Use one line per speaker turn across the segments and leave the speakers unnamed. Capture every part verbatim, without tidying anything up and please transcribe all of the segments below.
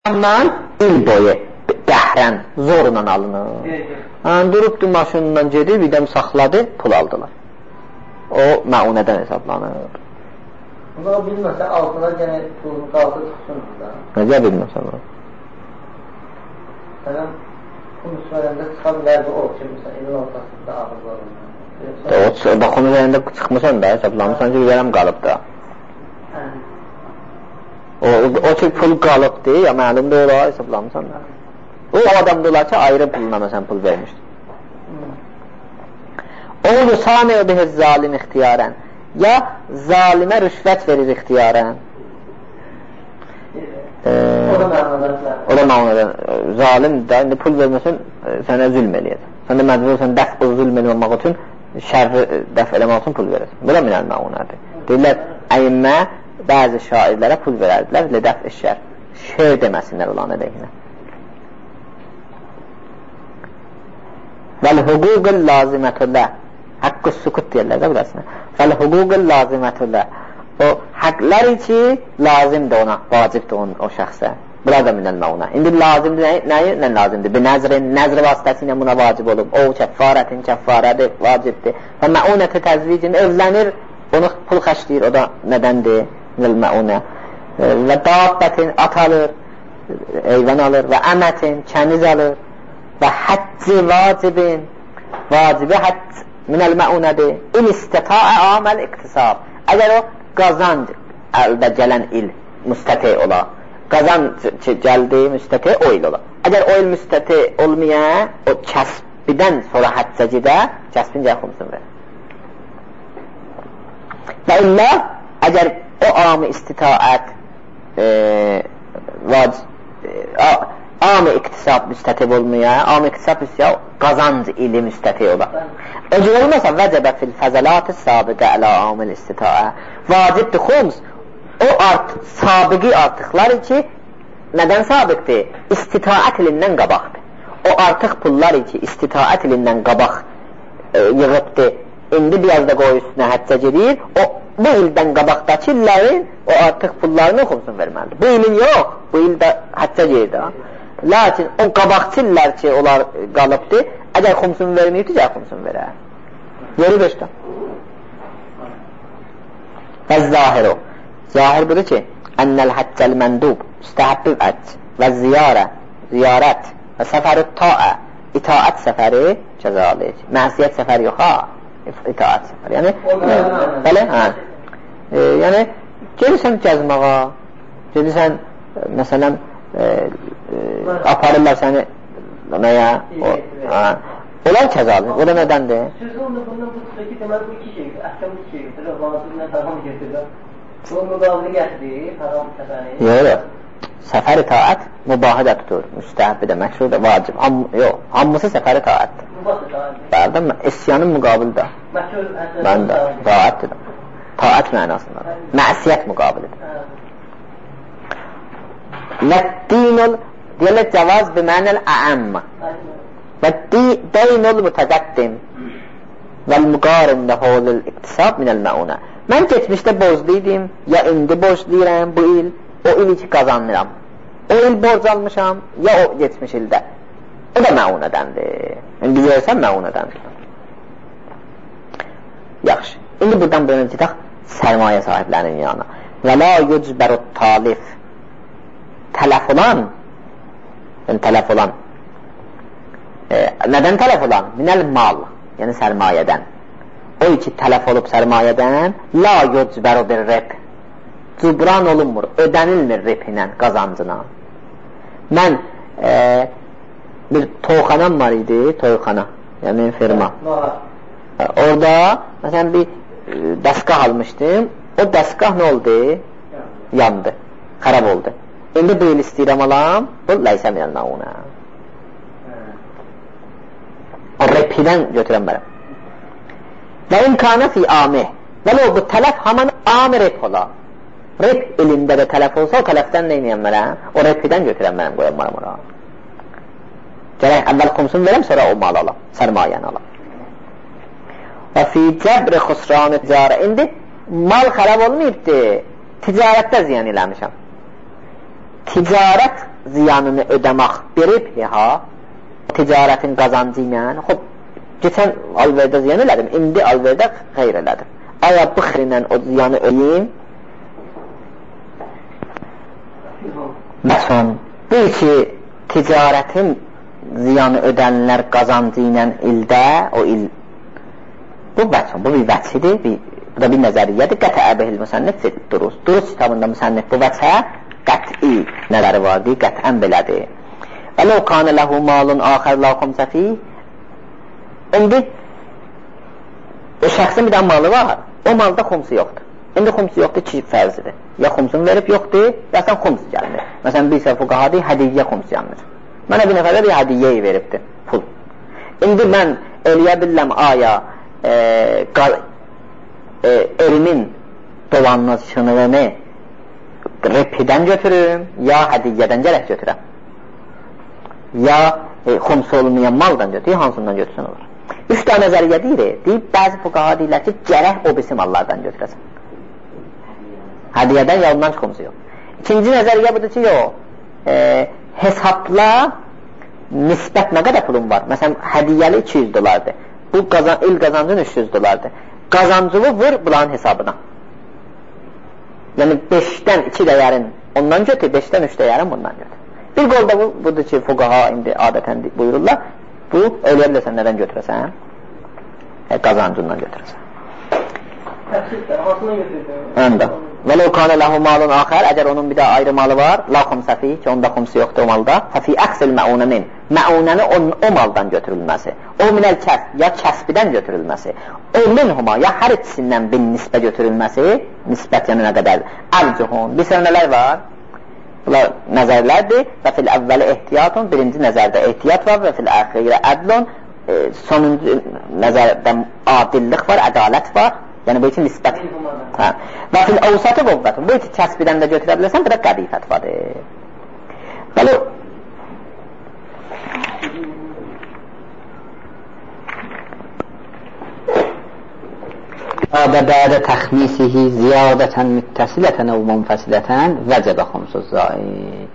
Ondan il boyu qəhrən, zorla alınır. Yəni, durubdur maşınla gedir, bir dəm saxladı, pul aldılar. O məunədən hesablanır.
Bunu bilməsə, altına gənə pulun qaldı tutsun da.
Necə bilməsən o?
Sənəm, bu müsvərəndə çıxa bilərdi o ki, məsələn, ilin ortasında ağırlar olur.
Bax, onun üzərində çıxmısan da, hesablanmışsan ki, verəm qalıb da. O, o ki, pul qalıbdır, ya məlumdur, ola hesablanmışsan da. O adamdırlar ki, ayrı puluna məsələn pul vermişdir. Oğlu samiyə bihi zalim ixtiyarən, ya zalimə rüşvət verir ixtiyarən.
O da mənadan.
O da mənadan. Zalim də, indi pul verməsən, sənə zülm eləyir. Sən də məcbur olsan, dəf o zülm eləmək üçün, şərri dəf eləmək üçün pul verəsən. Bu da minəl məunadır. Deyirlər, əyimmə bəzi şairlərə pul verərdilər, ledəf eşər. Şer deməsinlər olan əleyhinə. Vəl-hüququl lazimətullah. Haqqı sukut deyirlər də burasına. Vəl-hüququl lazimətullah. O haqlar ki, lazimdir ona, vacibdir onun, o şəxsə. Burada minəl məuna. İndi lazimdir, nəyi? Nə lazimdir? Bir nəzrin, nəzr vasitəsilə buna vacib olub. O kəffarətin, kəffarədir, vacibdir. Və məunəti təzvicin evlənir, onu pul xəşləyir, o da nədəndir? Minəl məuna. Və dabbətin at alır, eyvən alır və əmətin, kəniz alır və həcci vacibin, vacibi həcc minəl məunədir. İl istitaə aməl iqtisab. Əgər o qazanc əldə gələn il müstəti ola, qazanc gəldi müstəti o il ola. Əgər o il müstəti olmaya, o kəsbidən sonra həccə gedə, kəsbin cəhumsun verir. Və illə, əgər o am-ı istitaət e, vac, e, am-ı iqtisab müstətib olmaya, am-ı iqtisab müstətib qazanc ili müstəti ola. Öcü olmasa vəcəbə fil fəzəlat-ı sabiqə ələ am-ı istitaə. Vacibdir xums, o art, sabiqi artıqlar ki, nədən sabiqdir? İstitaət ilindən qabaqdır. O artıq pullar ki, istitaət ilindən qabaq e, yığıbdır. İndi biraz da qoy üstünə həccə gedir, o bu ildən qabaqdakı illərin o artıq pullarını xumsun verməlidir. Bu ilin yox, bu ildə həccə gedir. Lakin o qabaqçı illər ki, onlar qalıbdır, əgər xumsun verməyibdir, xumsun verər. Yeri beşdə. Və zahir o. Zahir budur ki, ənəl həccəl məndub, müstəhəbbib ət və ziyarə, ziyarət və səfəri taə, itaət səfəri cəzalik. Məsiyyət səfəri yox, ha? İtaət səfəri. Yəni, bəli, hə. E, yəni, gelirsən gəzməğa, gelirsən, məsələn, e, e, aparırlar səni nəyə, o, hə. Onlar kəzalıq, o da nədəndir?
Sözü onda bundan bu çıxır ki, deməli bu iki şeydir, əhkam iki şeydir, vaciblə haram getirlər. Bunun müqabilini gətirir, haram səfəri.
Yox, yox. Səfər itaət mübahı da tutur, müstəhəbbi də, məşhur da, vacib. Ham, yox, hamısı səfər itaətdir.
Mübahı itaətdir.
Bəli, isyanın müqabili də.
Məşhur əsələr.
Mən də, itaətdir də. Taət mənasında. Məsiyyət müqabilidir. Ləddinul, deyirlər cavaz bimənəl əəmmə. Və deynul mütəqəddim vəl-müqarin ləhulul iqtisab minəl məunə. Mən geçmişdə borcluydim, ya indi borcluyram bu il, o il ki qazanıram. O il borc almışam, ya o geçmiş ildə. O da məunədəndir. İndi görsən məunədəndir. Yaxşı. İndi buradan bölünə gedək sərmayə sahiblərinin yanına. Və la yücbərut talif. Tələf olan, yəni tələf olan, E, nədən tələf olan? Minəl mal, yəni sərmayədən. O ki tələf olub sərmayədən, la yücbəru bir rep. Cübran olunmur, ödənilmir repinə, qazancına. Mən e, bir toyxanam var idi, toyxana, yəni firma. E, orada, məsələn, bir e, dəstgah almışdım, o dəstgah nə oldu? Yandı, xarab oldu. İndi bu il istəyirəm alam, bu ləysə minəl məunə. O repidən götürən bərəm. Və imkanə fi amih. Vələ o bu tələf haman amir rep ola. Rep ilində də tələf olsa, o tələfdən neynəyəm bərəm? O repidən götürən bərəm, qoyam bərəm ora. Gərək əvvəl xumsun verəm, sonra o mal alam, sərmayəni alam. Və fi cəbri xusranı ticarə. İndi mal xərab olmayıbdır, ticarətdə ziyan eləmişəm. ticarət ziyanını ödəmək berib ha, ticarətin qazancı ilə, xop, geçən alverdə ziyan elədim, indi alverdə xeyr elədim. Aya bu xeyrinlə o ziyanı ödəyim. Məsələn, bu ki, ticarətin ziyanı ödənlər qazancı ilə ildə, o il, bu vəçin, bu bir vəçidir, bir, bu da bir nəzəriyyədir, qətə əbəhil müsənnif duruz. Duruz kitabında müsənnif bu vəçə qət'i nələri vardır, qətən belədir. Və ləv kanə ləhu malun axər la xumsə fi. İndi o şəxsin bir də malı var, o malda xumsu yoxdur. İndi xumsu yoxdur, iki fərzidir. Ya xumsunu verib yoxdur, ya sən xums gəlmir. Məsələn, bir isə fuqahadır, hədiyyə xums gəlmir. Mənə bir nəfərdə bir hədiyyə veribdir, pul. İndi mən eləyə biləm, aya e, qal, e, elimin dolanışını repidən götürürüm, ya hədiyyədən gərək götürəm. Ya e, xumsu olmayan maldan götürür, hansından götürsün olur. Üç tane nəzəriyyə deyir, deyib, bəzi fuqaha deyirlər ki, gərək o bisim mallardan götürəsən. Hədiyyədən ya ondan xumsu yox. İkinci nəzəriyyə budur ki, yox, e, hesabla nisbət nə qədər pulun var? Məsələn, hədiyyəli iki yüz dolardır. Bu qazan, il qazancın üç yüz dolardır. Qazancılı vur bulanın hesabına. Yəni beşdən iki dəyərin ondan götür, beşdən üç dəyərin bundan götür. Bir qolda bu, budur ki, fuqaha indi adətən buyururlar, bu, öləyə biləsən nədən götürəsən? E, qazancından götürəsən.
Təqsirdə, hansından götürəsən?
Əndə. Və ləv kanə ləhu malun axər, əgər onun bir də ayrı malı var, la xumsə fi, ki onda xumsu yoxdur o malda, fəfi əqsil məunəmin, məunəni o, o maldan götürülməsi, o minəl kəs, ya kəsbidən götürülməsi, o minhuma, ya hər ikisindən bin nisbə götürülməsi, nisbət yəni nə qədər, əlcuhun, bir sənə nələr var? Bunlar nəzərlərdir və fil əvvəli ehtiyatun, birinci nəzərdə ehtiyat var və fil əxirə ədlun, e, sonuncu nəzərdə adillik var, ədalət var, yəni bu üçün nisbət. Hə. Və fil əvsatı qovvətun, bu üçün kəsbidən də götürə bilərsən, bir də qədi fətvadır. Bəli, və bədə təxmisihi ziyadətən müttəsilətən və munfəsilətən vəcəbə xumsuz zaid.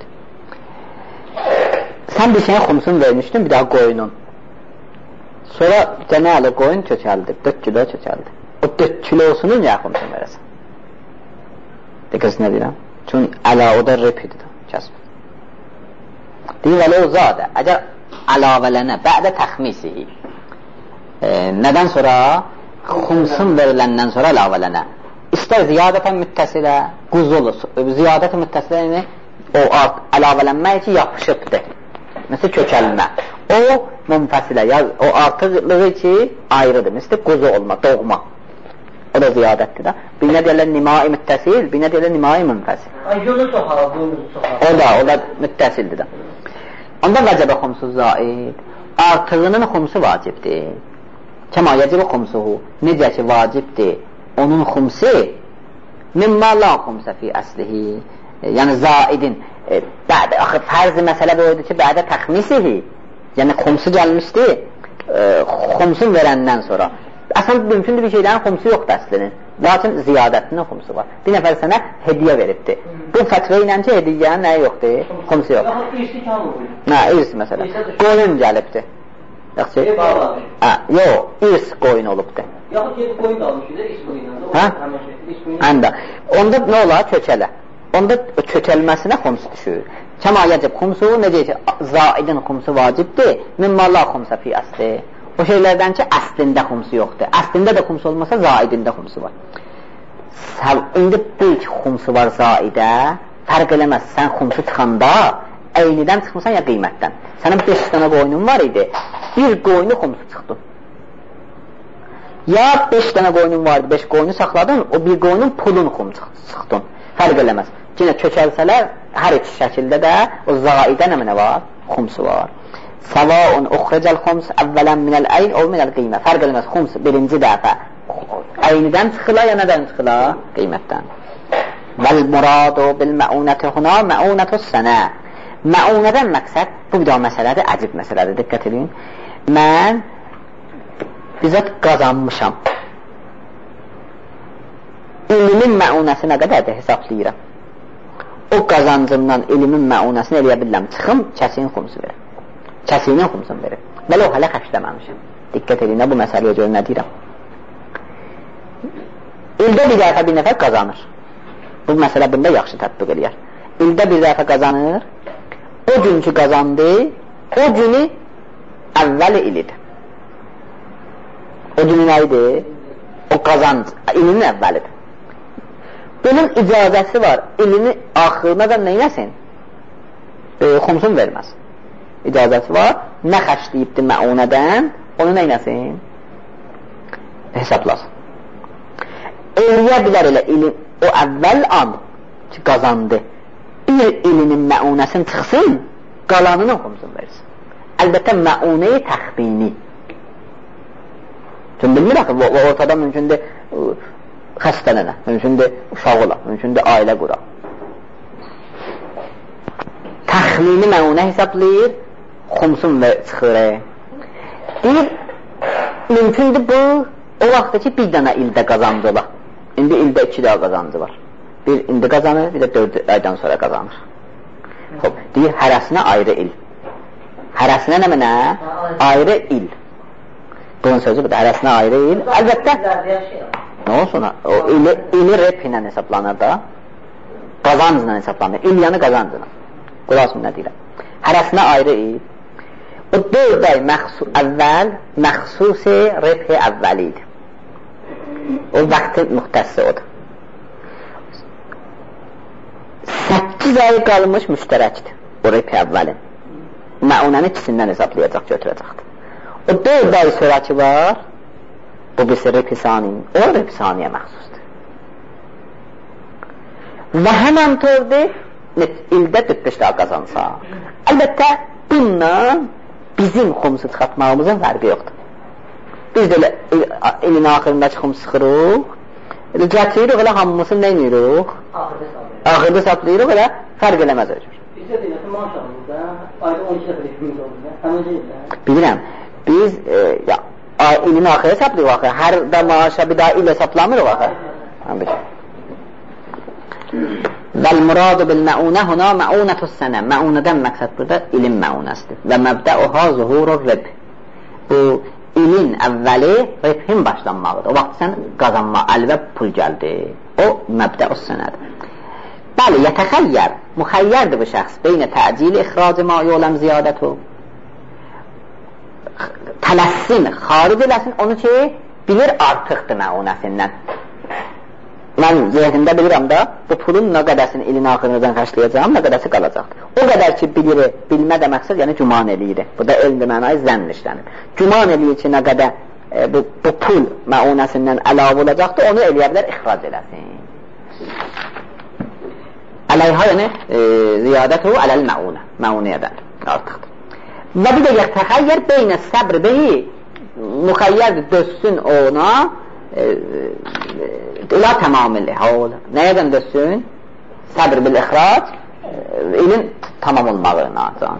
Sən bir şeyin xumsunu vermişdin, bir daha qoyunun. Sonra cəməli qoyun kökəldi, dörd kilo kökəldi. O dörd kilosunu niyə xumsunu verəsən? Dəqiqəsi nə deyirəm? Çünki əla o da repidir, kəsb. Deyir, vələ o zadə, əgər əlavələnə, bədə təxmisihi, e, nədən sonra? Xumsun veriləndən sonra əlavələnə. İstər ziyadətən müttəsilə, quzulu, ziyadətən müttəsilə yəni, o əlavələnmək ki, yapışıbdır. Məsələn, kökəlmə. O, munfəsilə, ya, o artıqlığı ki, ayrıdır. Məsələn, quzu olma, doğma. O da ziyadətdir da. Bir nə deyərlər nimai müttəsil, bir nə deyərlər nimai munfəsil.
Ay, gözü soxar, boynuzu soxar.
O da, o da müttəsildir da. Onda vəcəbə xumsuz zaid. Artığının xumsu vacibdir. Kəma yəcəbə xumsuhu, necə ki vacibdir, onun xumsi mimma la xumsə fi əslihi, e, yəni zaidin, e, bədə, axı fərzi məsələ bu oydu ki, bədə təxmisihi, yəni xumsu gəlmişdi, e, xumsun verəndən sonra. Əsən mümkündür bir şeylərin xumsu yoxdur əslinin, lakin ziyadətinin xumsu var. Bir nəfər sənə hediyə veribdir. Bu fətvə ilə ki, hediyyənin nəyə yoxdur? Xumsu yox.
İrsi kam olur.
Nə, irsi məsələ. Qoyun gəlibdir. Yaxşı? Hə, yox, irs qoyun olubdur.
Yaxud ki, qoyun da almışdır, irs qoyundan da.
Hə? Həndə. Onda nə olar? Kökələ. Onda kökəlməsinə xumsu düşür. Kəma yəcib xumsu, necə ki, zaidin xumsu vacibdir, mimma la xumsə fi əsli. O şeylərdən ki, əslində xumsu yoxdur. Əslində də xumsu olmasa, zaidində xumsu var. İndi bu ki, xumsu var zaidə, fərq eləməz, sən xumsu çıxanda, əynidən çıxmısan ya qiymətdən. Sənin beş dənə qoyunun var idi, bir qoyunu xumsu çıxdın. Ya beş dənə qoyunun var idi, beş qoyunu saxladın, o bir qoyunun pulun xumsu çıxdın. Fərq eləməz. Yenə kökəlsələr, hər iki şəkildə də o zaidə nə var? Xumsu var. Səvaun uxrəcəl xums əvvələn minəl əyn o minəl qiymə. Fərq eləməz, xums birinci dəfə əynidən çıxıla ya nədən çıxıla? Qiymətdən. Vəl muradu bil məunəti huna məunətu sənə. Məunədən məqsəd, bu bir daha məsələdir, əcib məsələdir, diqqət edin. Mən bizət qazanmışam. İlimin məunəsi nə qədərdir hesablayıram. o qazancımdan ilmin məunəsini eləyə bilirəm, çıxım, kəsiyin xumsu verir. Kəsiyinin xumsunu verir. Bəli, o hələ xərcləməmişim. Diqqət edin, bu məsələyə görə nə deyirəm? İldə bir dəfə bir nəfər qazanır. Bu məsələ bunda yaxşı tətbiq eləyər. İldə bir dəfə qazanır, o günkü qazandı, o günü əvvəli ilidir. O günü nə idi? O qazanc, ilinin əvvəlidir. Bunun icazəsi var, ilini axırına da neynəsin? E, xumsun verməz. İcazəsi var, nə xərcləyibdir məunədən, onu neynəsin? Hesablasın. Eləyə bilər elə ilin, o əvvəl an ki qazandı, bir ilinin məunəsini çıxsın, qalanının xumsun versin. Əlbəttə məunəyi təxmini. Çünki bilmir axı, ortada mümkündür xəstələnə, mümkündür uşaq ola, mümkündür ailə qura. Təxmini məunə hesablayır, xumsun və çıxır. Deyir, mümkündür bu, o vaxtda ki bir dənə ildə qazancı ola. İndi ildə iki daha qazancı var. Bir indi qazanır, bir də dörd aydan sonra qazanır. Xob, deyir, hərəsinə ayrı il. Hərəsinə nə mənə? Ayrı il. Bunun sözü budur, hərəsinə ayrı il. Əlbəttə, nə olsun, o ili, ili rep ilə hesablanır da, qazancla hesablanır, il yanı qazancına. Qulasın nə deyirəm? Hərəsinə ayrı il. O dörd ay məxsus, əvvəl, məxsusi rep əvvəli idi. O vaxtı müxtəssi odur. Səkkiz ay qalmış müştərəkdir o rep əvvəlin. Məunəni ikisindən hesablayacaq, götürəcəkdir. O dörd ay sonraki var, bu birisi rep-i-saniyin, o rep-i-saniyə məxsusdur. Və həmən tördir, ildə dörd-beş daha qazansa. Əlbəttə, bununla bizim xumsu çıxartmağımızın fərqi yoxdur. Biz də ilin axırındakı xumsu sıxırıq, gətiririk, elə hamımızın nə edirik? Axırda saplayırıq, elə fərq eləməz ölür.
Bizdə deyil, maaş alırıq, ayda on iki dəfə rejimimiz olur, həmən deyil.
Bilirəm, biz ya, ilin axırı saplayırıq axı, hər da maaşa bir daha il hesablamırıq axı. Vəl-muradu bil-məunə huna məunətus sənə. Məunədən məqsəd burada ilin məunəsidir. Və məbdəuha zuhurur rib. Bu ilin əvvəli ribhin başlanmağıdır. O vaxt sən qazanma, əlvə pul gəldi. O məbdəus sənədir. Bəli, yətəxəyyər, müxəyyərdir bu şəxs. Beynə təcili ixracı ma yoləm ziyadətu. Tələssin, xaric eləsin, onu ki, bilir artıqdır məunəsindən. Mən zehnimdə bilirəm da, bu pulun nə qədəsini ilin axırınadan xərcləyəcəm, nə qədəsi qalacaqdır. O qədər ki, bilir, bilmə də məqsəd, yəni güman eləyir. Bu da elm mənayı zənn işlənir. Güman eləyir ki, nə qədər e, bu, bu pul məunəsindən əlavə olacaqdır, onu eləyə bilər, ixrac eləsin. Ələyhə, yəni e, ziyadətu ələl məunə, məuniyədən artıqdır. Və bir də yətəxəyyər beynə səbr beyi, müxəyyərdir, dözsün ona, İlə tamamili hal. Nəyədən dözsün? Səbr bil-ixrac, ilin tamam olmağına.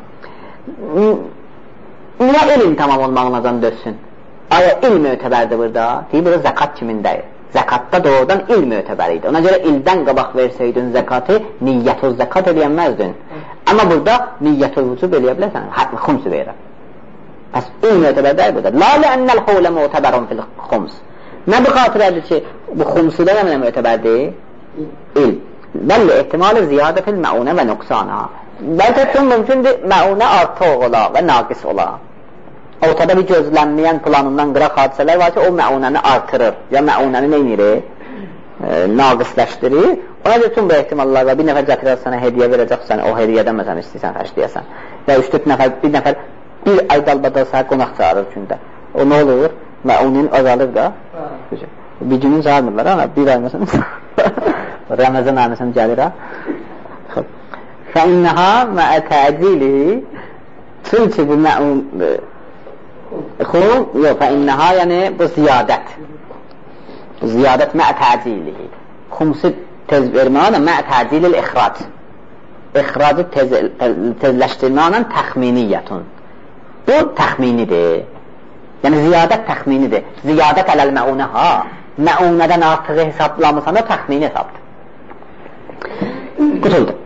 Niyə ilin tamam olmağına dözsün? Aya il mötəbərdir burada? Deyir, burada zəkat kimindəyir? Zəkatda doğrudan il mötəbər idi. Ona görə ildən qabaq versəydin zəkatı, niyyətül zəkat eləyənməzdin. Amma burada niyyətül vücub eləyə bilərsən, xumsu verirəm. Pəs il mötəbərdəyir burada. La ləənnəl xulə mötəbərun fil-xums. Nə bu xatirədir ki, bu xumsuda nə mənə mötəbərdir? İl. Bəlli ehtimalı ziyadətil məunə və nöqsana. Bəlkə üçün mümkündür məunə artıq ola və naqis ola. Ortada bir gözlənməyən planından qıraq hadisələr var ki, o məunəni artırır. Ya məunəni neynir? E, naqisləşdirir. Ona üçün bu ehtimallar var. Bir nəfər gətirər sənə hediyə verəcəksən, o hediyədən məsələn istəyirsən xərcləyəsən. Və üç-dörd nəfər, bir nəfər bir ay dalbada sənə qonaq çağırır gündə. O nə olur? Məunin azalır da. Bir günün çağırmırlar, ama bir ay məsələn Ramazan ayı məsələn gəlir ha. Fəinnəha məə təcili, çünki bu məun xum, yox, fəinnəha yəni bu ziyadət. Ziyadət məə təcili. Xumsu tez verməklə məə təcilil ixrac. İxracı tez, tezləşdirməklə təxminiyyətun. Bu təxminidir. Yəni ziyadət təxminidir. Ziyadət ələl məunə ha. Məunədən artığı hesablamısan da təxmini hesabdır. Qutuldu.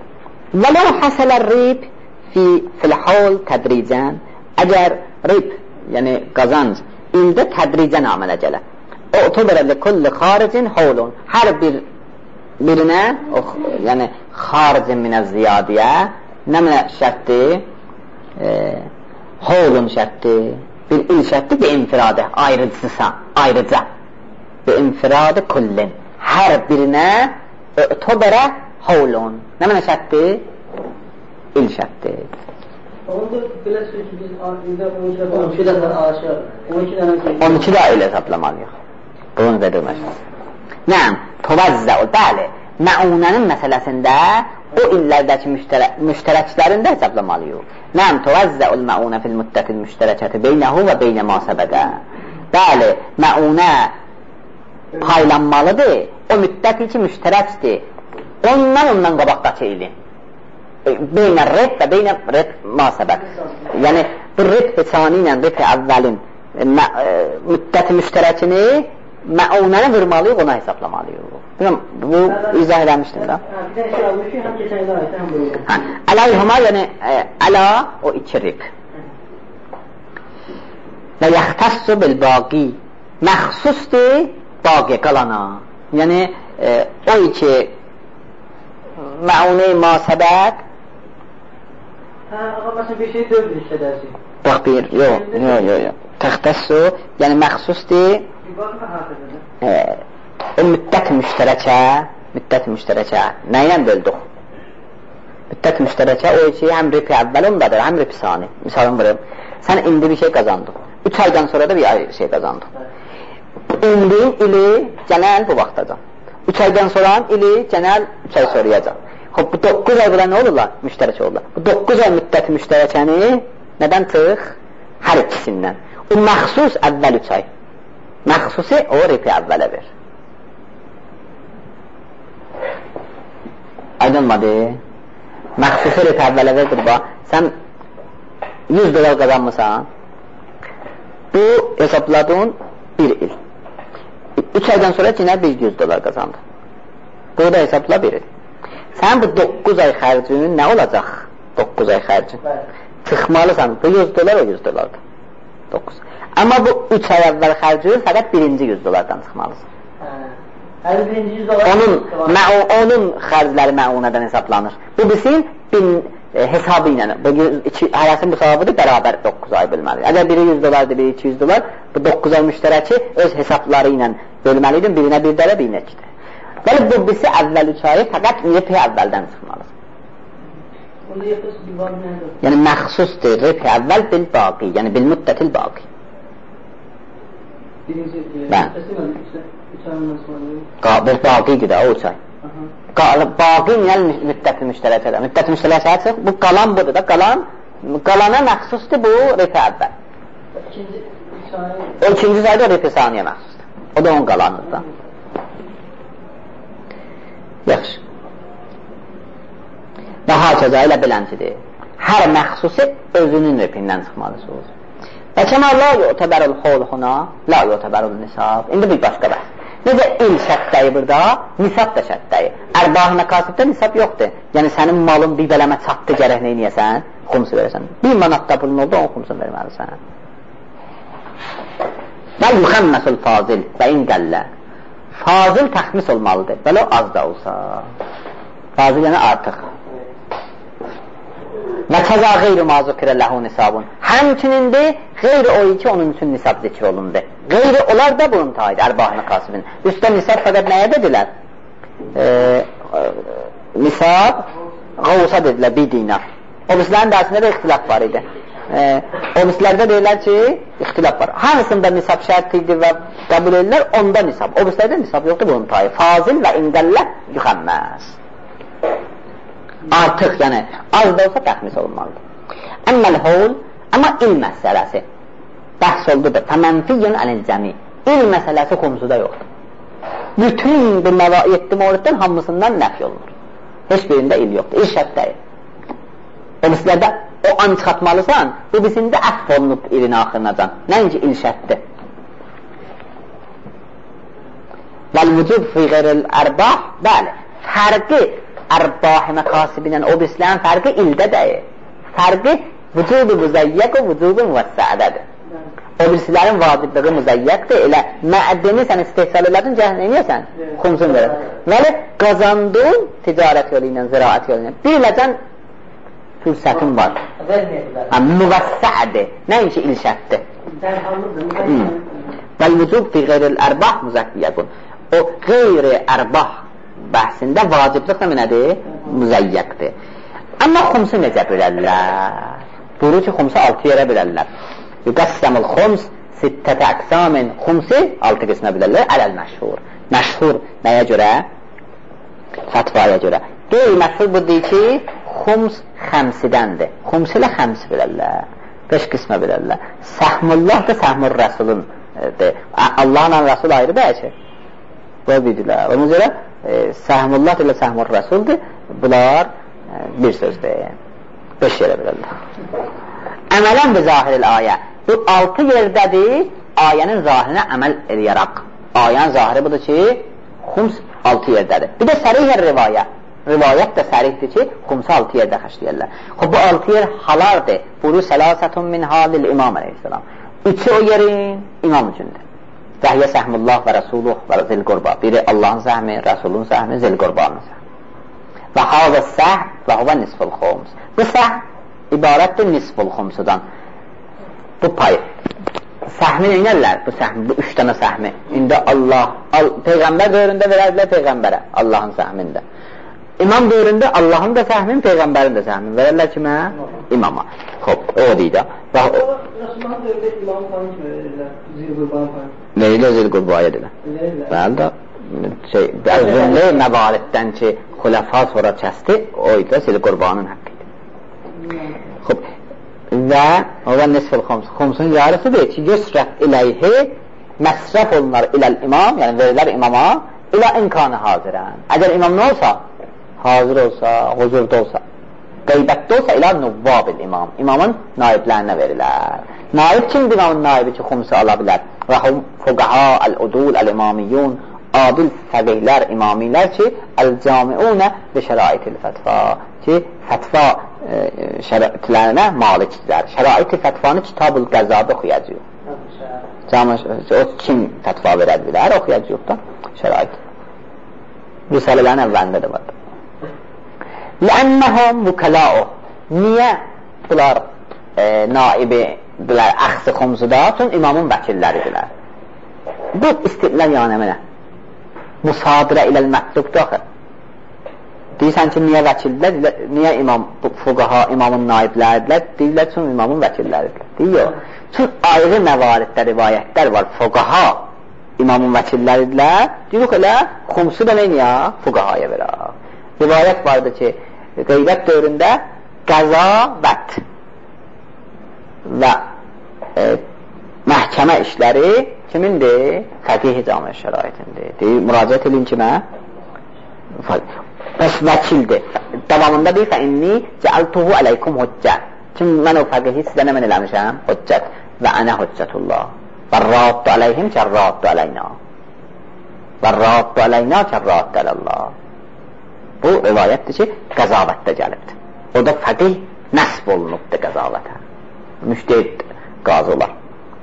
Və lə həsələr rib fi filhol tədricən, əgər rib, yəni qazanc, ildə tədricən amələ gələ. U'tubira li kulli xaricin holun, hər bir birinə, oh, yəni xaricin minə ziyadiyə, nə mənə şərtdir? E, holun şərtdir, bir il şərtdir, bir infiradə, ayrıcısa, ayrıca. Bir infiradə kullin, hər birinə u'tubira holun, nə mənə şərtdir? İl şərtdir.
Onda belə söz ki, biz on iki dəfə aşağı, on iki dənə
on iki də elə hesablamalıyıq. Bunu verilməşdir. Nəm, tuvazzəu, bəli, məunənin məsələsində o illərdəki müştərək, müştərəklərində hesablamalıyıq. Nəm, tuvazzəul məunə fil müddətil müştərəkəti beynəhu və beynə masəbədə. Bəli, məunə paylanmalıdır, o müddət ki müştərəkdir. Ondan ondan qabaqdakı ilin. Beynə rib və beynə rib masəbət. Yəni, bu rib sani ilə rib əvvəlin müddəti müştərəkini məunəni vurmalıyıq, ona hesaplamalıyıq. Bilməm, bu izah eləmişdim da.
Bir də şey almış ki, həm keçən ilə ayətən buyurur.
Əlayhuma, yəni əla, o iki rib. Və yaxtəssü bil baqi, məxsusdur baqi qalana. Yəni, o iki məuni masəbət.
Hə, ağa, məsələn, bir şey dövr işlədərsin.
Bax, bir, yox, yox, yox, yox. Təxtəssü, yəni məxsusdur. E, o müddət müştərəkə, müddət müştərəkə, nə ilə böldük? Müddət müştərəkə o iki həm ripi əvvəl ondadır, həm ripi sani. Misalını vurum, sən indi bir şey qazandıq. Üç aydan sonra da bir ay şey qazandıq. İndin ili genel bu vaxtacan. Üç aydan sonra ili genel üç ay sonrayacaq. Xob, bu doqquz ay bula nə olurlar? Müştərək olurlar. Bu doqquz ay müddəti müştərəkəni nədən çıx? Hər ikisindən. O məxsus əvvəl üç ay. Məxsusi o ripi əvvələ ver. Aydınmadı? Məxsusi ripi əvvələ ver, qırba. Sən yüz dolar qazanmısan. Bu hesabladığın bir il. Üç aydan sonra yine bir yüz dolar qazandı. Bu da hesabla bir il. Sən bu doqquz ay xərcinin nə olacaq? doqquz ay xərcin. Çıxmalısan. Bu yüz dolar o yüz dolardır. doqquz. Amma bu üç ay əvvəl xərcin fəqət birinci yüz dolardan çıxmalısan.
Hər birinci yüz dolar.
Onun, onun xərcləri məunədən hesablanır. Bu bizim bin e, hesabı ilə. Hərəsin bu savabıdır, bərabər doqquz ay bölməlidir. Əgər biri yüz dolardır, biri iki yüz dolar, bu doqquz ay müştərəki öz hesabları ilə bölməlidir. Birinə bir dərə, birinə iki dərə. Bəli, bu birisi əvvəl üç ayı fəqət ripi əvvəldən çıxmalıdır. Yəni, məxsusdur ripi əvvəl bil baqi, yəni bil müddətil baqi.
Birinci,
bu baqidir də, o üç ay. Baqi ilə müddətil müştərəkədir. Müddətil müştərəkədir çıx, bu qalan budur da, qalan, qalana məxsusdur bu ripi əvvəl. O ikinci sayda ripi saniyə məxsusdur. O da onun qalanıdır da. Yaxşı. Və hakəza ilə bilənçidir. Hər məxsusi özünün ripindən çıxmalıdır. Və kəmər la yu'təbərul xolxuna, la yu'təbərul nisab. İndi bir başqa bəs. Necə il şərtdəyi burada, nisab da şərtdəyi. Ərbahına kasibdə nisab yoxdur. Yəni sənin malın bir bələmə çatdı, gərək neyniyəsən? Xumsu verəsən. Bir manatda pulun oldu, on xumsun verməlisən. Və yuxəmməsul fazil və ingəllə. Fazil təxmis olmalıdır, belə az da olsa. Fazil yəni artıq. Və kəza qeyri mazukirə ləhu nisabun. Həmçinin de qeyri o ki onun üçün nisab zikr olundu. Qeyri olar da bunun taidi, ərbahına kasibin. Üstə nisab fəqət nəyə dedilər? E, e, nisab qavsa dedilər, bir dinar. O mislərin dərsində də ixtilaf var idi. E, o mislərdə deyirlər ki, ixtilaf var. Hansında nisab şərtidir və qəbul edirlər, onda nisab. O mislərdə nisab yoxdur bunun taidi. Fazil və ingəllə yuxəmməz. Artıq, yəni, az da olsa təxmis olunmalıdır. Əmməl hol, amma il məsələsi bəhs oldudur. Fəmənfiyyən əlin cəmi. İl məsələsi xumsuda yoxdur. Bütün bu yeddi mövriddən hamısından nəfi olunur. Heç birində il yoxdur. İl şərtdəyir. O mislərdə o an çıxatmalısan, bu bizində əff olunub ilin axırınacan. Nəinki il şərtdir. Vəl-vücub fi qeyril ərbah, bəli, fərqi ərbah-ı məkasibi ilə o birislərin fərqi ildə deyil. Fərqi vücudu müzəyyək və vücudu müvəssədədir. O birisilərin vaciblığı müzəyyəkdir. Elə məəddini sən istehsal elədin, cəhənnə eləyəsən, xumsun verir. Vəli qazandın ticarət yolu ilə, ziraət yolu ilə. Bir iləcən fürsətin var. Müvəssədir, nəinki ilşətdir. Vəl-vücub fi qeyril ərbah müzəyyəkun. O qeyri ərbah bəhsində vaciblik nədir? Müzəyyəkdir. Amma xumsu necə bilərlər? Buyurur ki, xumsu altı yerə bilərlər. Yüqəssəmül xums sittətə əqsamin. Xumsi altı qismə bilərlər. Ələl məşhur. Məşhur nəyə görə? Fətvaya görə. Qeyri məşhur budur ki, xums xəmsidəndir. Xums ilə xəms bilərlər. Beş qismə bilərlər. Səhmullah da səhmur rəsulun. Allahla rəsul ayrı bəyəcək. Bu bildirlər. Ona görə səhmullah ilə səhmur rəsuldur. Bunlar bir sözdür. Beş yerə bilərlər. Əmələn bi zahiril ayə. Bu altı yerdədir, ayənin zahirinə əməl eləyərək. Ayənin zahiri budur ki, xums altı yerdədir. Bir də sərihər rivayə. Rivayət də sərihdir ki, xumsu altı yerdə xəşləyərlər. Xub, bu altı yer halardır. Buru səlasətun min halil imam əleyhissalam. Üçü o yerin imam üçündür. Vəhyə səhmullah və rəsuluh və zil qurba. Biri Allahın səhmi, rəsulun səhmi, zil qurbanın səhmi. Və hazə səh və huvə nisful xums. Bu səh ibarətdir nisful xumsudan. Bu pay. Səhmi neynərlər? Bu səhmi, bu üç dənə səhmi. İndi Allah, al, Peyğəmbər dövründə verərdilər Peyğəmbərə, Allahın səhmində. İmam dövründə Allahın da səhmin, Peyğəmbərin də səhmin. Verərlər kimə? İmama. Xob, o deyil.
Rəsulun dövründə imam tanış verirlər, zil-qurban tanış. Verilir,
zil-qurbaya deyilər. Bəli də, şey, əzvində məvariddən ki, xuləfa sonra kəsdi, o idi zil-qurbanın haqqı. Xob, və o da nisfil xums. Xumsun yarısıdır ki, yusrət iləyhi məsrəf olunar iləl imam, yəni verirlər imama, ilə imkanı hazirən. Əgər imam nə olsa, hazır olsa, huzurda olsa, qeybətdə olsa, ilə nuvvabil imam, imamın naiblərinə verilər. Naib kimdir imamın naibi ki, xumsu ala bilər? Rəhum fuqaha, əl-udul, əl-imamiyyun, adil fəqihlər, imamilər ki, əl-camiunə və şəraitil fətva, ki, fətva e, şəraitlərinə malikdirlər. Şəraiti fətvanı kitab-ül qəzada oxuyacaq. O kim fətva verə bilər, oxuyacaq da şərait. Risələlərin əvvəlində də var. Lənnəhəm vukəlâuh. Niyə bunlar e, naibi, bunlar əxsi xumsuda? Çünki imamın vəkilləridirlər. Bu istidlal yanəminə. Musadirə iləl mətlubdur axı. Deyirsən ki, niyə vəkillər, niyə imam, fuqaha, imamın naibləridirlər? Deyirlər, çünki imamın vəkilləridirlər. Deyir, çünki ayrı məvariddə rivayətlər var, fuqaha, imamın vəkilləridirlər. Deyir, elə, xumsu da neyə? Fuqahaya verək. Rivayət vardır ki, qeybət dövründə qəzavət və e, məhkəmə işləri kimindir? Fəqih-i cami şəraitindir. Deyir, müraciət edin kimə? Bəs vəkildir. Davamında deyir, fəinni cəaltuhu əleykum hüccət. Çünki mən o fəqihi sizə nə mən eləmişəm? Hüccət. Və ənə hüccətullah. Və raddu əleyhim kərraddu əleyna. Və raddu əleyna kərraddu ələllah. Bu rivayətdir ki, qəzavətdə gəlibdir. O da fəqih nəsb olunubdur qəzavətə. Müştehid qazı olar.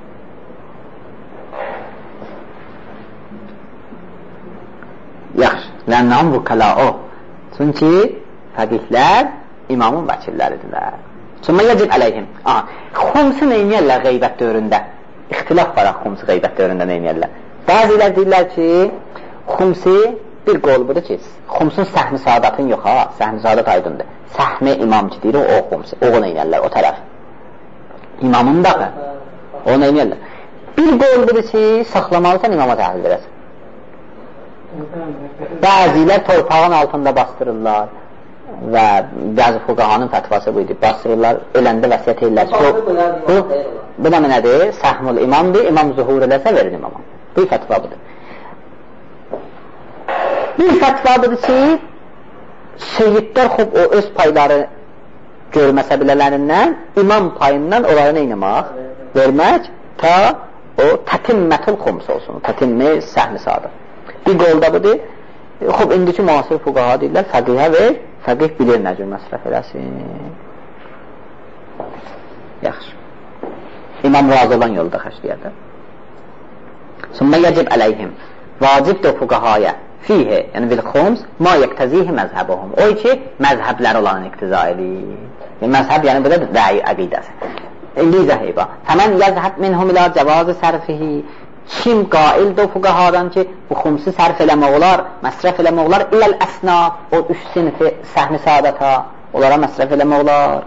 Yaxşı, lənnəm vukəlâuh. Çünki fəqihlər imamın vəkilləridirlər. Çünki yəcib əleyhim. Xumsu neyniyərlər qeybət dövründə? İxtilaf var xumsu qeybət dövründə neyniyərlər? Bəzilər deyirlər ki, xumsi bir qol budur ki, xumsun səhmi saadatın yox ha, səhmi saadat aydındır. Səhmi imam ki deyir, o xumsi, o neyniyərlər, o tərəf. İmamın da o neyniyərlər. Bir qol budur ki, saxlamalısan imama təhvil verəsən. Bəzilər torpağın altında bastırırlar və bəzi fuqahanın fətvası buydu, bastırırlar, öləndə vəsiyyət edirlər. Bu, bu da nədir? Səhmul imamdır, imam zuhur eləsə verin imama. Bu fətva budur. Bir fətva budur ki, seyyidlər xub o öz payları görməsə bilələrindən, imam payından onları neyləmək, vermək, ta o tətimmətul xums olsun, tətimmi səhmi sadır. Bir qolda budur, Xub, indiki müasir fuqaha deyirlər, fəqihə ver, fəqih bilir nə cür məsrəf eləsin. Yaxşı. İmam razı olan yolda xəşliyədir. Sümmə yəcib ələyhim. Vacibdir fuqahaya fiyhi, yəni bil xums, ma yəqtəzihi məzhəbuhum. O ki, məzhəblər olan iqtiza edir. Yəni, məzhəb, yəni bu da rəyi əqidəsi. İndi zəhibə. Fəmən yəzhəb minhum ilə cəvazı sərfihi. Kim qaildir o fuqahadan ki, bu xumsu sərf eləmək olar, məsrəf eləmək olar, iləl əsnaf, o üç sinfi səhmi saadata, onlara məsrəf eləmək olar.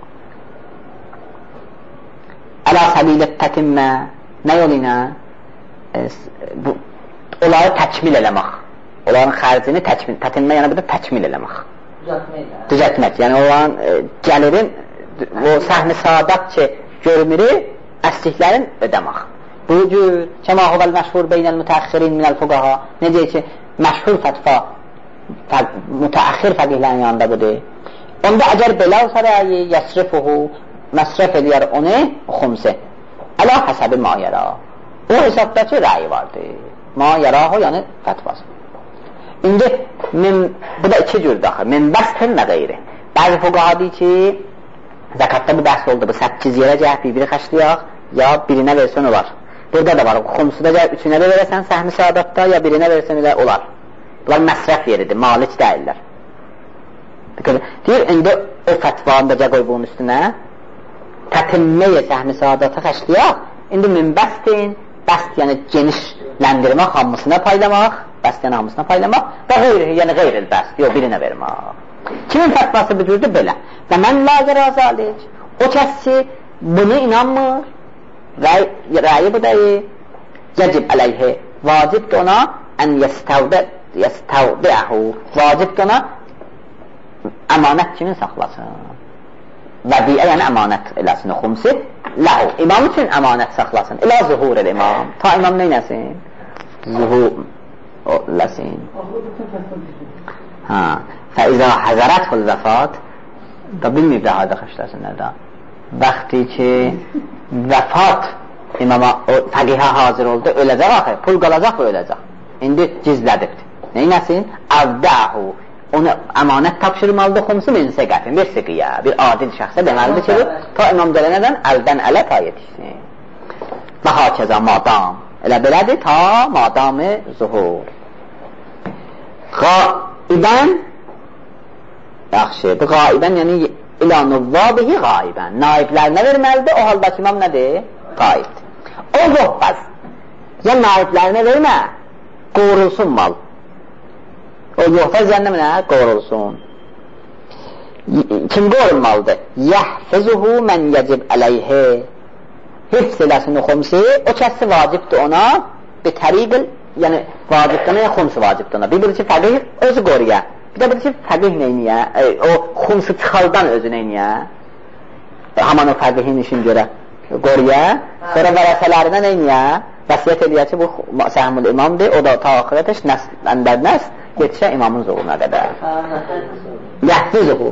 Əla səbilə tətimmə, nə yol ilə? E, bu, onları təkmil eləmək. Onların xərcini təkmil, tətimmə yəni bu da təkmil eləmək. Düzətmək. Düzətmək, yəni onların e, gəlirin, o səhmi saadat ki, görmürü, əsliklərin ödəmək. Bu cür, kəma huvəl məşhur beynəl mütəxxirin minəl fuqaha, necə ki, məşhur fətva mütəxxir fəqihlərin yanında budur. Onda əgər belə olsa rəyi, yəsrifuhu, məsrəf edir onu, xumsi. Əla həsəbi ma yəra. O hesabdakı rəyi vardır. Ma yərahu, yəni fətvası. İndi, min, bu da iki cür daxil. Min bəstin nə qeyri. Bəzi fuqaha deyir ki, zəkatda bu bəhs oldu, bu səkkiz yerə cəhət bir-biri xəşliyaq, ya birinə versən olar. Burada da var, xumsuda gəl üçünə də verəsən səhmi saadətdə, ya birinə versən elə olar. Bunlar məsrəf yeridir, malik deyirlər. Deyir, indi o fətvanı da qoy bunun üstünə, tətimməyə səhmi saadətə xəşliyaq, indi min bəstin, bəst yəni genişləndirmək, hamısına paylamaq, bəst yəni hamısına paylamaq və qeyri, yəni qeyri bəst, yox, birinə vermək. Kimin fətvası bücürdür? Belə. Və mən lagə razalik, o kəsi bunu inanmır, rəyi bu deyil, yəcib ələyhi, vacibdir ona ən yəstəvdiəhu, vacibdir ona əmanət kimin saxlasın? Vədiyə, yəni əmanət eləsin, xumsi, ləhu, imam üçün əmanət saxlasın, ilə zuhur el imam, ta imam neynəsin? Zuhur eləsin. Fəizə həzərət xul vəfat, da bilməyib də hayda xəşləsin nədə. Bəxti ki, vəfat imama, fəqihə hazır oldu, öləcək axı, pul qalacaq və öləcək. İndi gizlədibdir. Neynəsin? Əvdəhu, onu əmanət tapşırmalıdır, xumsu min səqəfin, bir siqiyə, bir adil şəxsə deməlidir ki, ta imam gələnədən əldən ələ ta yetişsin. Və hakəzə madam, elə belədir, ta madamı zuhur. Qaibən, yaxşı, bu qaibən, yəni ilə nuvvabihi qaibən, naiblərinə verməlidir, o halda ki, imam nədir? Qaibdir. O yoxbaz, ya naiblərinə vermə, qorulsun mal. O yoxbaz yənnəminə qorulsun. Kim qorulmalıdır? Yəhfizuhu mən yəcib ələyhi, hifz eləsin o xumsi, o kəsi vacibdir ona, bir təriqil, yəni vacibdir ona, ya xumsi vacibdir ona. Bir budur ki, fəqih özü qoruya. Bir də budur ki, fəqih neyniyə, o xumsu çıxaldan özü neyniyə, haman o fəqihin işin görə qoruya, sonra vərəsələrinə neyniyə, vəsiyyət edir ki, bu səhmül imamdır, o da ta axirətəş, əndər nəs, yetişə imamın zuğuna qədər. Yəhfizuhu.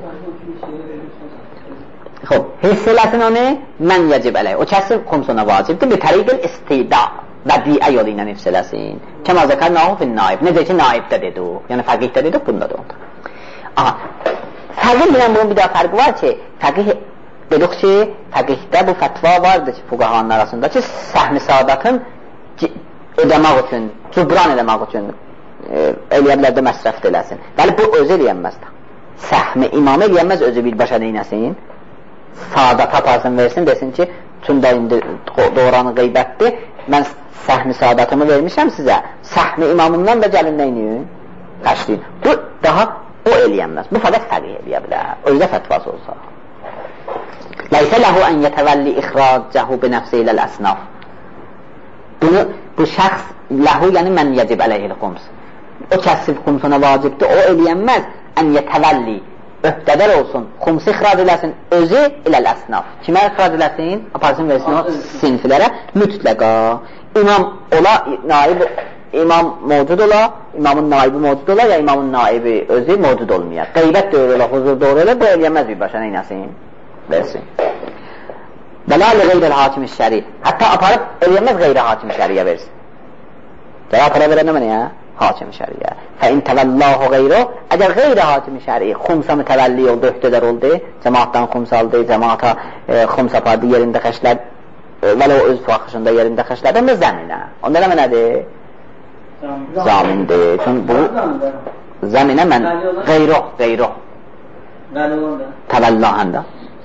Xob, hiss eləsin onu, mən yəcib ələk. O kəsin xumsuna vacibdir, bir təriqil istida, bədiyə yolu ilə hiss eləsin. Kəma zəkər nahu fin naib, necə ki, naibdə dedi o, yəni fəqihdə dedi, bunda da onda. Aha, fəqih bilən bunun bir daha fərqi var ki, fəqih dedik ki, fəqihdə bu fətva vardır ki, fuqahanın arasında ki, səhmi sadatın ödəmək üçün, cübran eləmək üçün eləyəblərdə məsrəfdə eləsin. Bəli, bu özü eləyənməz də. Səhmi imam eləyənməz özü birbaşa neynəsin, sadat aparsın, versin, desin ki, tündə indi doğranı qeybətdir, mən səhmi sadatımı vermişəm sizə, səhmi imamından da gəlin neyniyin? Qəşliyin. Bu, daha o eləyənməz. Bu fəqət fəqih eləyə bilər, özdə fətvası olsa. Ləysə ləhu ən yətəvəlli ixracəhu binəfsi iləl əsnaf. Bunu, bu şəxs ləhu, yəni mən yəcib əleyhil xums. O kəsib xumsuna vacibdir, o eləyənməz ən yətəvəlli, öhdədər olsun, xumsu ixrac eləsin, özü iləl əsnaf. Kimə ixrac eləsin? Aparsın versin o sinfilərə, mütləqa. İmam ola, naib, imam mövcud ola, imamın naibi mövcud ola, ya imamın naibi özü mövcud olmayar. Qeybət doğru ola, huzur doğru ola, bu eləyənməz bir başa neynəsin? Versin. Vəlalə qeyrəl hakim-i şəri. Hətta aparıb eləyənməz qeyrə hakim-i şəriyə versin. Gələ apara verənə mənə ya? hakim-i şəriyə. Fə in təvəllahu qeyru, əgər qeyri hakim-i şəri xumsa mütəvəlli oldu, öhdədər oldu, cəmaatdan xums aldı, cəmaata e, xums apardı, yerində xəşlər, e, vələ o öz faxışında yerində xəşlər, onda zəminə. Onda nə nədir? Zamindir. Çünki bu zəminə mən qeyru, qeyru. Təvəllahəndə.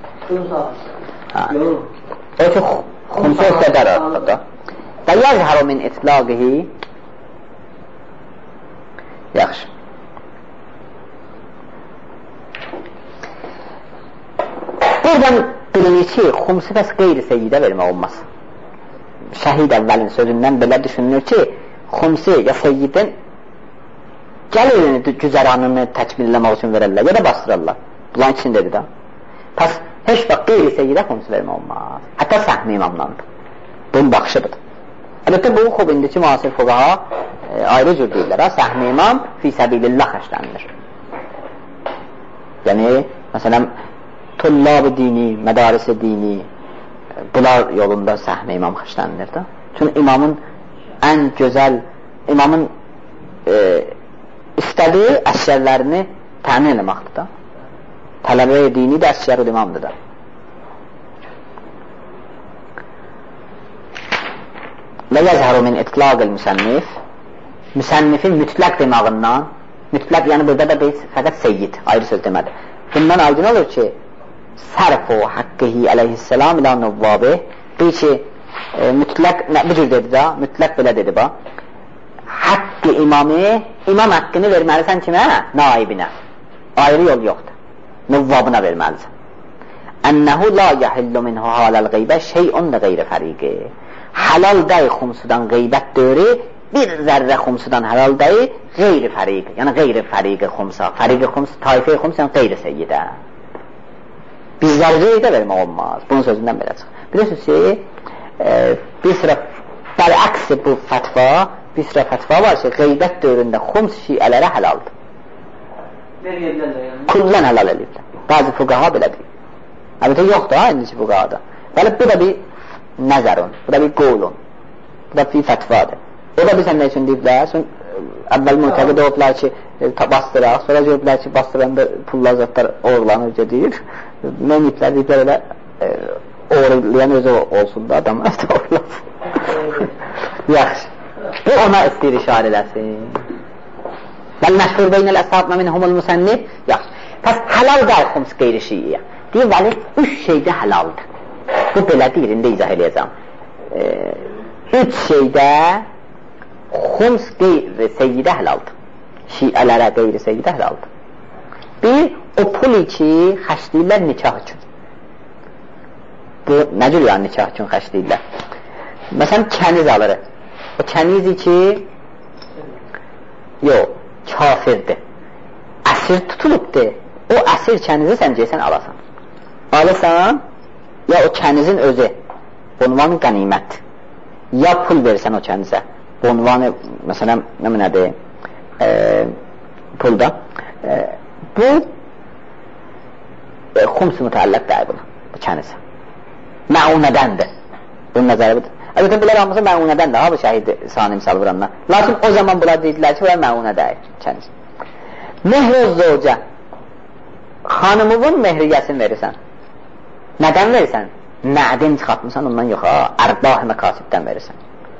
O ki, xumsa öhdədər artıqda. Və yəzhəru min itlaqihi. Yaxşı. Buradan bilinir ki, xumsi bəs qeyri seyyidə vermək olmaz. Şəhid əvvəlin sözündən belə düşünülür ki, xumsi ya seyyidin gəlirini, güzəranını təkmilləmək üçün verərlər, ya da bastırırlar. Bunların ikisini dedi də. Pəs, heç vaxt qeyri seyyidə xumsi vermək olmaz. Hətta səhmi imamlandır. Bunun baxışıdır. Əlbəttə, bu xub indiki müasir fuqaha e, ayrı cür deyirlər. Səhmi imam fi səbilillah xəşlənilir. Yəni, məsələn, tullab-ı dini, mədarisi dini, bunlar yolunda səhmi imam xəşlənilir də. Çünki imamın ən gözəl, imamın e, istədiyi əşyərlərini təmin eləməkdir da. Tələbə dini də əşyərül imamdır da. Və yəzhəru min itlaqil müsənnif, müsənnifin mütləq demağından, mütləq yəni burada da biz fəqət seyyid, ayrı söz demədi. Bundan aydın olur ki, sərf-u haqqıhi əleyhisselam ilə nuvvabi, deyir ki, e, mütləq, nə, bu cür dedi da, mütləq belə dedi ba, haqqı imamı, imam haqqını verməlisən kimə? Naibinə. Ayrı yol yoxdur. Nuvvabına verməlisən. Ənəhu la yəhillu minhu haləl qeybə şeyun da qeyri fəriqi. Halal dəy xumsudan qeybət dörü, bir zərrə xumsudan halal dəy qeyri fəriqi, yəni qeyri fəriqi xumsa. Fəriqi xums, tayfə-i xums, yəni qeyri seyyidə. Bizlər qeydə vermək olmaz. Bunun sözündən belə çıxır. Bilirsiniz ki, e, bir sıra bərəqsi bu fətva, bir sıra fətva var ki, qeybət dövründə xums şiələrə həlaldır. Kullən halal eləyiblər. Bazı fuqaha belə deyir. Əlbəttə yoxdur ha, indiki fuqahada. Bəli, bu da bir nəzərun, bu da bir qolun, bu da bir fətvadır. O da bilsən nə üçün deyiblər? Əvvəl mütəqid olublar ki, bastıraq, sonra görüblər ki, bastıranda pullar zatlar oğurlanır gedir. Mən deyiblər, deyiblər elə oğurlayan özü olsun da adam, özü oğurlasın. Yaxşı, bu ona istəyir işarə eləsin. Bəl məşhur beynəl əshabına minhumul müsənnif. Yaxşı, pəs halal da xums qeyri şiiyə. Deyir, vəli, üç şeydə halaldır. Bu belə deyir, indi izah eləyəcəm. E, üç şeydə xums qeyri seyyidə həlaldır. Şiələrə qeyri seyyidə həlaldır. Bir, o pul ki, xəşləyirlər nikah üçün. Bu, nə cür yəni nikah üçün xəşləyirlər? Məsələn, kəniz alır. O kənizi ki, yox, kafirdir. Əsir tutulubdur. O əsir kənizi sən geysən alasan. Alırsan, ya o kənizin özü, bunvanı qənimət, ya pul verirsən o kənizə, bunvanı, məsələn, nə mənədir, e, pulda, e, bu e, xums mütəlləq deyir buna, bu kənizə. Məunədəndir. Bunun nəzəri budur. Əlbəttə, bunlar hamısı məunədəndir, ha, bu şəhid sani misal vuranlar. Lakin o zaman bunlar deyirlər ki, bunlar məunə deyir, kəniz. Mehr-i zövcə, xanımının mehriyyəsini verirsən. Nədən verirsən? Mədin çıxartmışsan, ondan yox, ha, ərbah məkasibdən verirsən.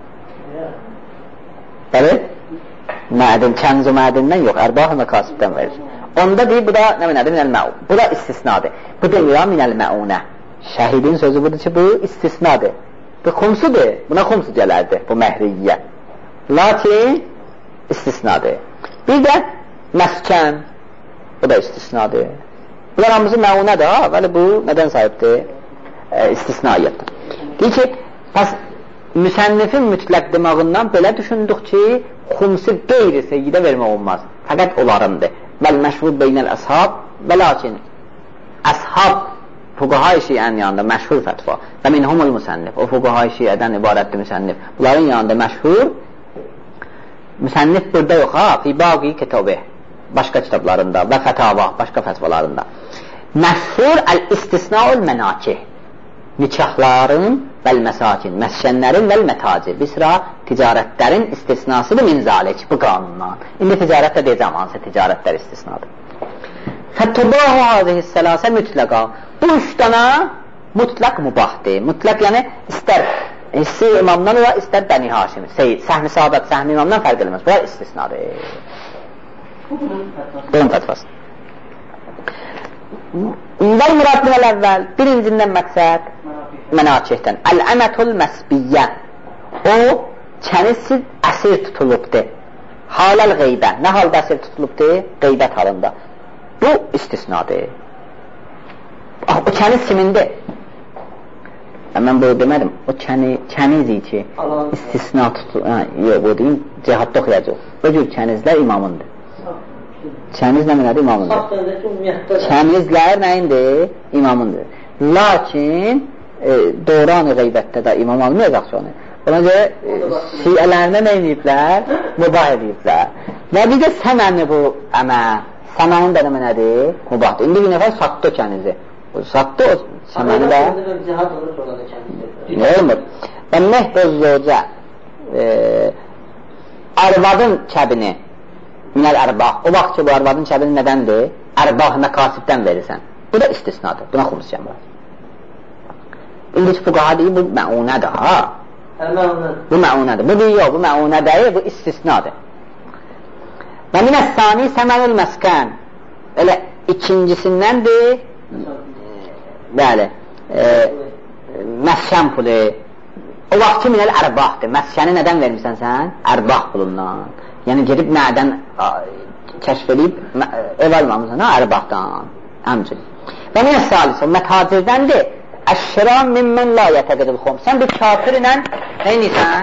Bəli? Mədin, kənz-u mədindən yox, ərbah məkasibdən verirsən. Onda deyir, bu da nə minədir? Minəl-məun. Bu da istisnadır. Bu demir, minəl-məunə. Şəhidin sözü budur ki, bu istisnadır. Bu xumsudur, buna xumsu gələrdi, bu məhriyyə. Lakin istisnadır. Bir də məskən, bu da istisnadır. Bunlar hamısı məunədir, ha, vəli bu nədən sahibdir? E, istisnaiyyətdir. Deyir ki, pəs, müsənnifin mütləq demağından belə düşündük ki, xumsi qeyri seyyidə vermək olmaz. Fəqət onlarındır. Bəl məşhur beynəl əshab və lakin əshab fuqaha-i şiənin yanında məşhur fətva və minhumul müsənnif, o fuqaha-i şiədən ibarətdir müsənnif. Bunların yanında məşhur müsənnif burada yox, ha, fi baqi kitabı, başqa kitablarında və fətava, başqa fətvalarında. Məşhur əl-istisnaul mənakih. nikahların vəl məsakin, məskənlərin vəl mətacir, bir sıra ticarətlərin istisnasıdır min zalik, bu qanundan. İndi ticarətlə deyəcəm, hansı ticarətlər istisnadır. Fəttəbahu hazihissəlasə mütləqa. Bu üç dana mutlaq mübahdir. Mutlaq yəni istər hissi imamdan ola, istər Bəni Haşim, Seyyid, səhmi sahabat, səhmi imamdan fərq edilməz. Bunlar istisnadır. Bunun fətvası. İndəl müradın əl-əvvəl, birincindən məqsəd mənakihdən. Əl-əmətul məsbiyyə. O, kəniz əsir tutulubdur. Haləl qeybə. Nə halda əsir tutulubdur? Qeybət halında. Bu istisnadır. O kəniz kimindir? Mən bunu demədim. O kəniz ki, istisna tutulub. Yox, bu deyim, cihadda oxuyacaq. O cür kənizlər imamındır. Kəniz nə mənədir? İmamındır. Kənizlər nəyindir? İmamındır. Lakin e, doğran-ı qeybətdə də imam almayacaq ki onu. Ona görə e, şiələrinə nə ediblər? Mübah ediblər. Və bir də səməni bu əmə. Səmənin də mənədir? Mübahdır. İndi bir nəfər satdı o kənizi. Satdı o səməni də. Nə olmur? Və məhbəz zocə arvadın kəbini minəl ərbah. O vaxt ki, bu arvadın kəbini nədəndir? Ərbah məkasibdən verirsən. Bu da istisnadır. Buna xumus gəmir. İndi ki, fuqaha deyir, bu məunədir, ha? Bu məunədir. Bu deyir, yox, bu məunə deyir, bu istisnadır. Və minəs sani səmənül məskən. Elə ikincisindəndir, bəli, e, məskən pulu. O vaxt ki, minəl ərbahdır. Məskəni nədən vermirsən sən? Ərbah pulundan. Yəni gedib nədən kəşf edib ev almamısan, ha, ərbahdan. Həmçin. Və minəs salis, o mətacirdən-dir. Əşşiran mimmən la yətəqidil xum. Sən bir kafir ilə nə inirsən?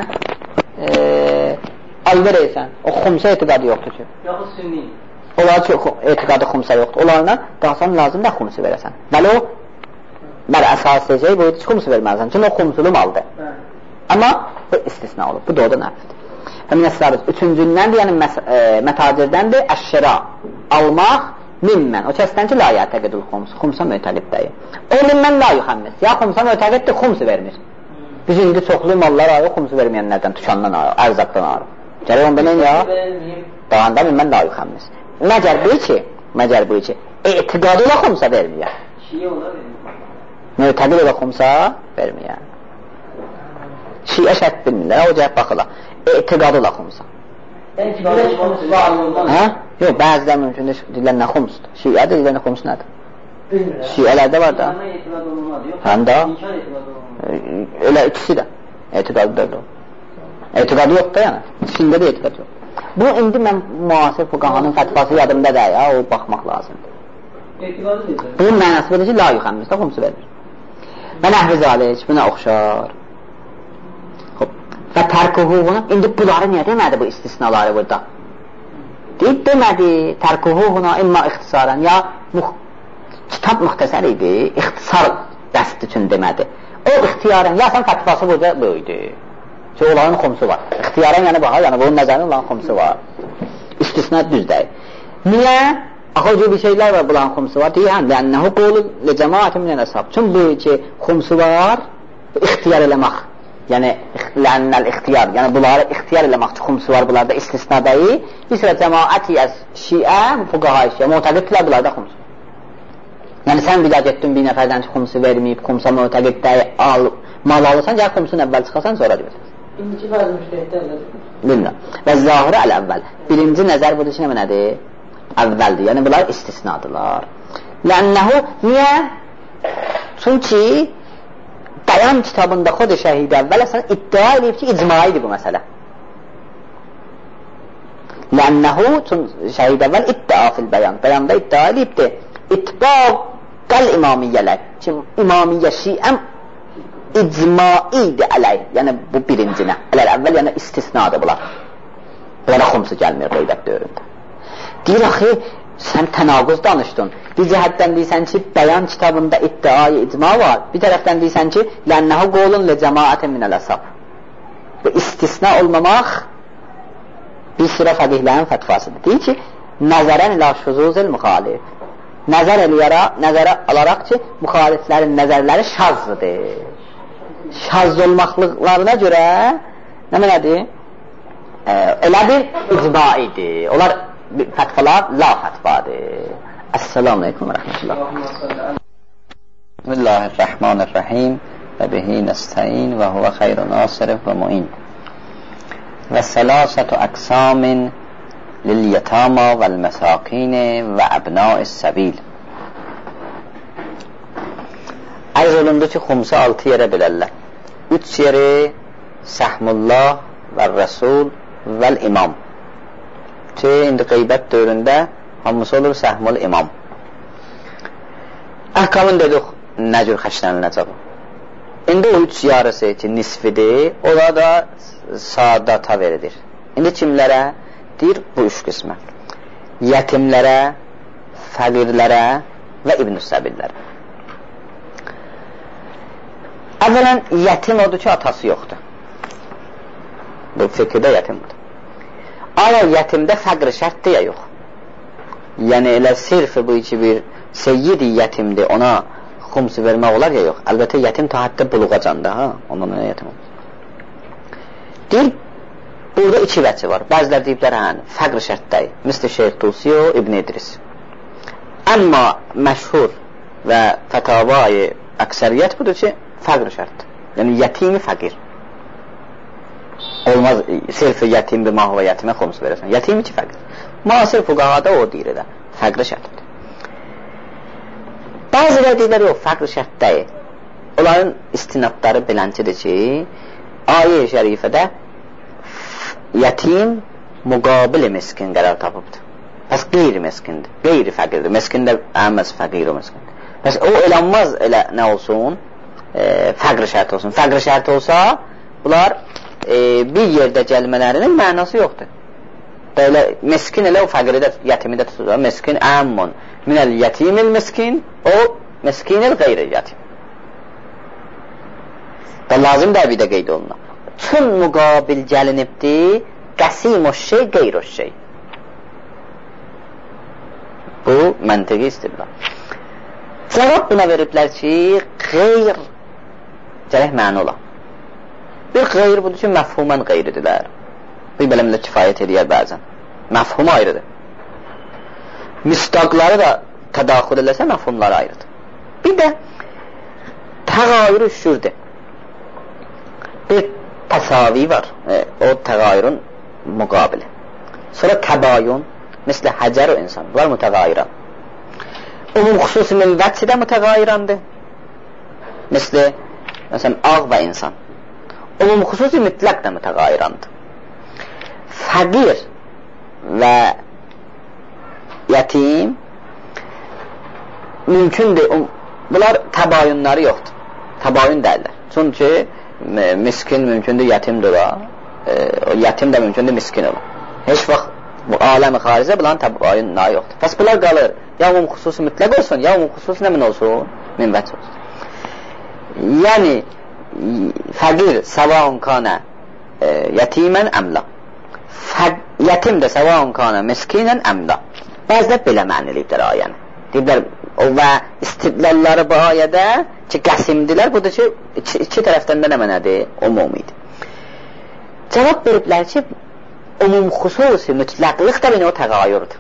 Alver eysən. O xumsa etiqadı yoxdur ki.
Yaxud sünni.
Onlar ki, etiqadı xumsa yoxdur. Onlarla qalsan lazım da xumsu verəsən. Bəli o, bəli əsas deyəcək, bu heç xumsu verməlisən. Çünki o xumsulu maldır. Amma bu istisna olur. Bu da o da nəfdir. Həmin əsrarız. Üçüncündəndir, yəni mətacirdən-dir. Əşşira. Almaq mimmən. O kəsdən ki, la yətəqidil xums. Xumsa mötəqid deyil. O mimmən la yuxəmmiz. Ya xumsa mötəqiddir, xumsu vermir. Biz indi çoxlu mallar ayıq, xumsu verməyənlərdən, tükandan ayıq, ərzaqdan ayıq. Gələk onda neyin ya? Dağanda mimmən la yuxəmmiz. Məcər bu ki, məcər bu ki, etiqadı ola xumsa verməyər.
Şiyə ola verməyər.
Mötəqid ola xumsa verməyər. Şiyə şərt bilmirlər, o cəhət baxıla. Etiqadı ola xumsa. Hə? Yox, bəzilə mümkündür, deyilən nə xumsdur. Şiədir, deyilən nə xums nədir? Şiələrdə var da. Həm də. Elə ikisi də. Etiqadı da yox. Etiqadı yox da yəni. İkisində də etiqadı yox. Bu, indi mən müasir fuqahanın fətvası yadımda da ya, o baxmaq lazımdır. Bunun mənası budur ki, la yuxəmmizdə xumsu verir. Və nəhvi zalik, buna oxşar. Və tərkuhuğuna, indi bunları niyə demədi bu istisnaları burada? Deyib demədi, tərkuhuğuna imma ixtisarən, ya kitab müxtəsər idi, ixtisar dəst üçün demədi. O ixtiyarən, ya sən fətvası burada böyüdü. Ki, onların xumsu var. İxtiyarən yəni baxa, yəni bunun nəzərinin onların xumsu var. İstisna düz deyil. Niyə? Axı bir şeylər var, bunların xumsu var. Deyir, həm, lənnəhu qolu le cəmaətin minən əsab. Çünki bu ki, xumsu var, ixtiyar eləmək. Yəni, lənnəl ixtiyar. Yəni, bunları ixtiyar eləmək ki, xumsu var, bunlarda istisna deyil. Bir sıra cəmaəti əz şiə, fuqaha şiə, mütəqiddirlər, bunlarda xumsu. Yəni, sən bir daha getdin bir nəfərdən ki, xumsu verməyib, xumsa mütəqid deyil, al, mal alırsan, gəl xumsun əvvəl çıxasan, sonra deyirsən.
İndiki bəzi müştəhiddə elədir.
Bilmirəm. Və zahirə əl-əvvəl. Birinci nəzər budur ki, nə nədir? Əvvəldir. Yəni, bunlar istisnadırlar. Lənnəhu, niyə? Çünki bəyan kitabında xod-i şəhidi əvvəl əsən iddia edib ki, icmaidir bu məsələ. Lənnəhu, çünki şəhid əvvəl iddia fil bəyan. Bəyanda iddia edibdir. İtbaq qəl imamiyyələr. Ki, imamiyyə şiəm icmaidir əley, yəni bu birincinə. Ələr əvvəl, yəni istisnadır bunlar. Bunlara xumsu gəlmir qeybət dövründə. Deyir, axı, sən tənaquz danışdın. Bir cəhətdən deyirsən ki, bəyan kitabında iddiayı icma var. Bir tərəfdən deyirsən ki, lənnəhu qolun le cəmaətin minəl əsab. Və istisna olmamaq bir sıra fəqihlərin fətvasıdır. Deyir ki, nəzərən ilə şuzuzil müxalif. nəzər eləyərək, nəzərə alaraq ki, müxaliflərin nəzərləri şazdır. Şaz olmaqlıqlarına görə nə mənədir? E, elə bir icma idi. Onlar fətvalar la fətvadır. Əssalamu aleykum və rəhmətullah. Bismillahirrahmanirrahim və bihi nəstəin və huvə xeyru nasirif və mu'in və səlasətü əqsamin lil-yətama vəl-məsakini və əbnai-səbil. Ərz olundu ki, xumsa altı yerə bilərlər. Üç yeri Səhmullah və Rəsul vəl-İmam ki, indi qeybət dövründə hamısı olur Səhmul İmam. Əhkamın dedik, nə cür xəşləniləcək. İndi o üç yarısı ki, nisfidir, ola da sadata verilir. İndi kimlərə? Deyir, bu üç qismə. Yetimlərə, fəqirlərə və İbn-i Səbillərə. Əvvələn, yetim odur ki, atası yoxdur. Bu fikirdə yetimdir. Aya yetimdə fəqr şərtdir ya yox. Yəni, elə sirfi bu iki bir seyyidi yetimdir, ona xumsu vermək olar ya yox. Əlbəttə, yetim ta hətta buluğacanda, ha? Ondan ona yetim olur. Deyir, burada iki vəci var. Bəzilər deyiblər, hən, fəqr şərtdəyi. Misli Şeyx Tusi o, İbn İdris. Əmma məşhur və fətavayı əksəriyyət budur ki, fəqr şərtdir. Yəni, yetimi fəqir. Olmaz, sirfi yetim bir mahva yetimə xums verəsən. Yetimi ki, fəqir. Müasir fuqahada o deyir elə. Fəqr şərtdir. Bəzilər deyirlər, yox, fəqr şərtdəyi. Onların istinadları bilənçidir ki, ayə-i şərifədə yetim müqabili miskin qərar tapıbdır. Bəs qeyri miskindir, qeyri fəqirdir. Miskində əhməz fəqir o miskindir. Bəs o eləmaz elə nə olsun, e, fəqr şərt olsun. Fəqr şərt olsa, bunlar e, bir yerdə gəlmələrinin mənası yoxdur. Belə, miskin elə o fəqiri də, yetimi də tutur. Miskin əmmun, minəl yetimil miskin, o miskinil qeyri yetim. Da lazım da bir də qeyd olunur. Çün müqabil gəlinibdir, qəsim o şey, qeyr o şey. Bu, məntiqi istidlal. Cavab buna veriblər ki, qeyr gərək məna ola. Bir qeyr budur ki, məfhumən qeyridirlər. Bir beləmlə kifayət edir bəzən. Məfhum ayrıdır. Müstaqları da tədaxul eləsə, məfhumları ayrıdır. Bir də təğayürü şürdür. Bir təsavi var, e, o təğayürün müqabili. Sonra təbayun, mislə həcər o insan, bunlar mütəğayıran. Umum xüsusi münvəqsi də mütəğayırandır. Mislə, məsələn, ağ və insan. Umum xüsusi mütləq də mütəğayırandır. Fəqir və yetim mümkündür, um, bunlar təbayunları yoxdur. Təbayun dərlər. Çünki miskin mümkündür, yetimdir ola. E, yetim də mümkündür, miskin ola. Heç vaxt bu aləmi xaricə bunların təbayunları yoxdur. Bəs bunlar qalır. Ya umum xüsusi mütləq olsun, ya umum xüsusi nə min olsun? Minvəc olsun. Yəni, fəqir səvaun kanə e, yetimən əmla. Yetim də səvaun kanə miskinən əmla. Bəzdə belə məniliyibdir ayəni. Deyiblər, o və istidlalları bu ayədə ki, qəsimdilər, budur ki, iki, iki tərəfdən də nə mənədir? Umumidir. Cavab veriblər ki, umum xüsusi mütləqlik də beni o təğayürdür.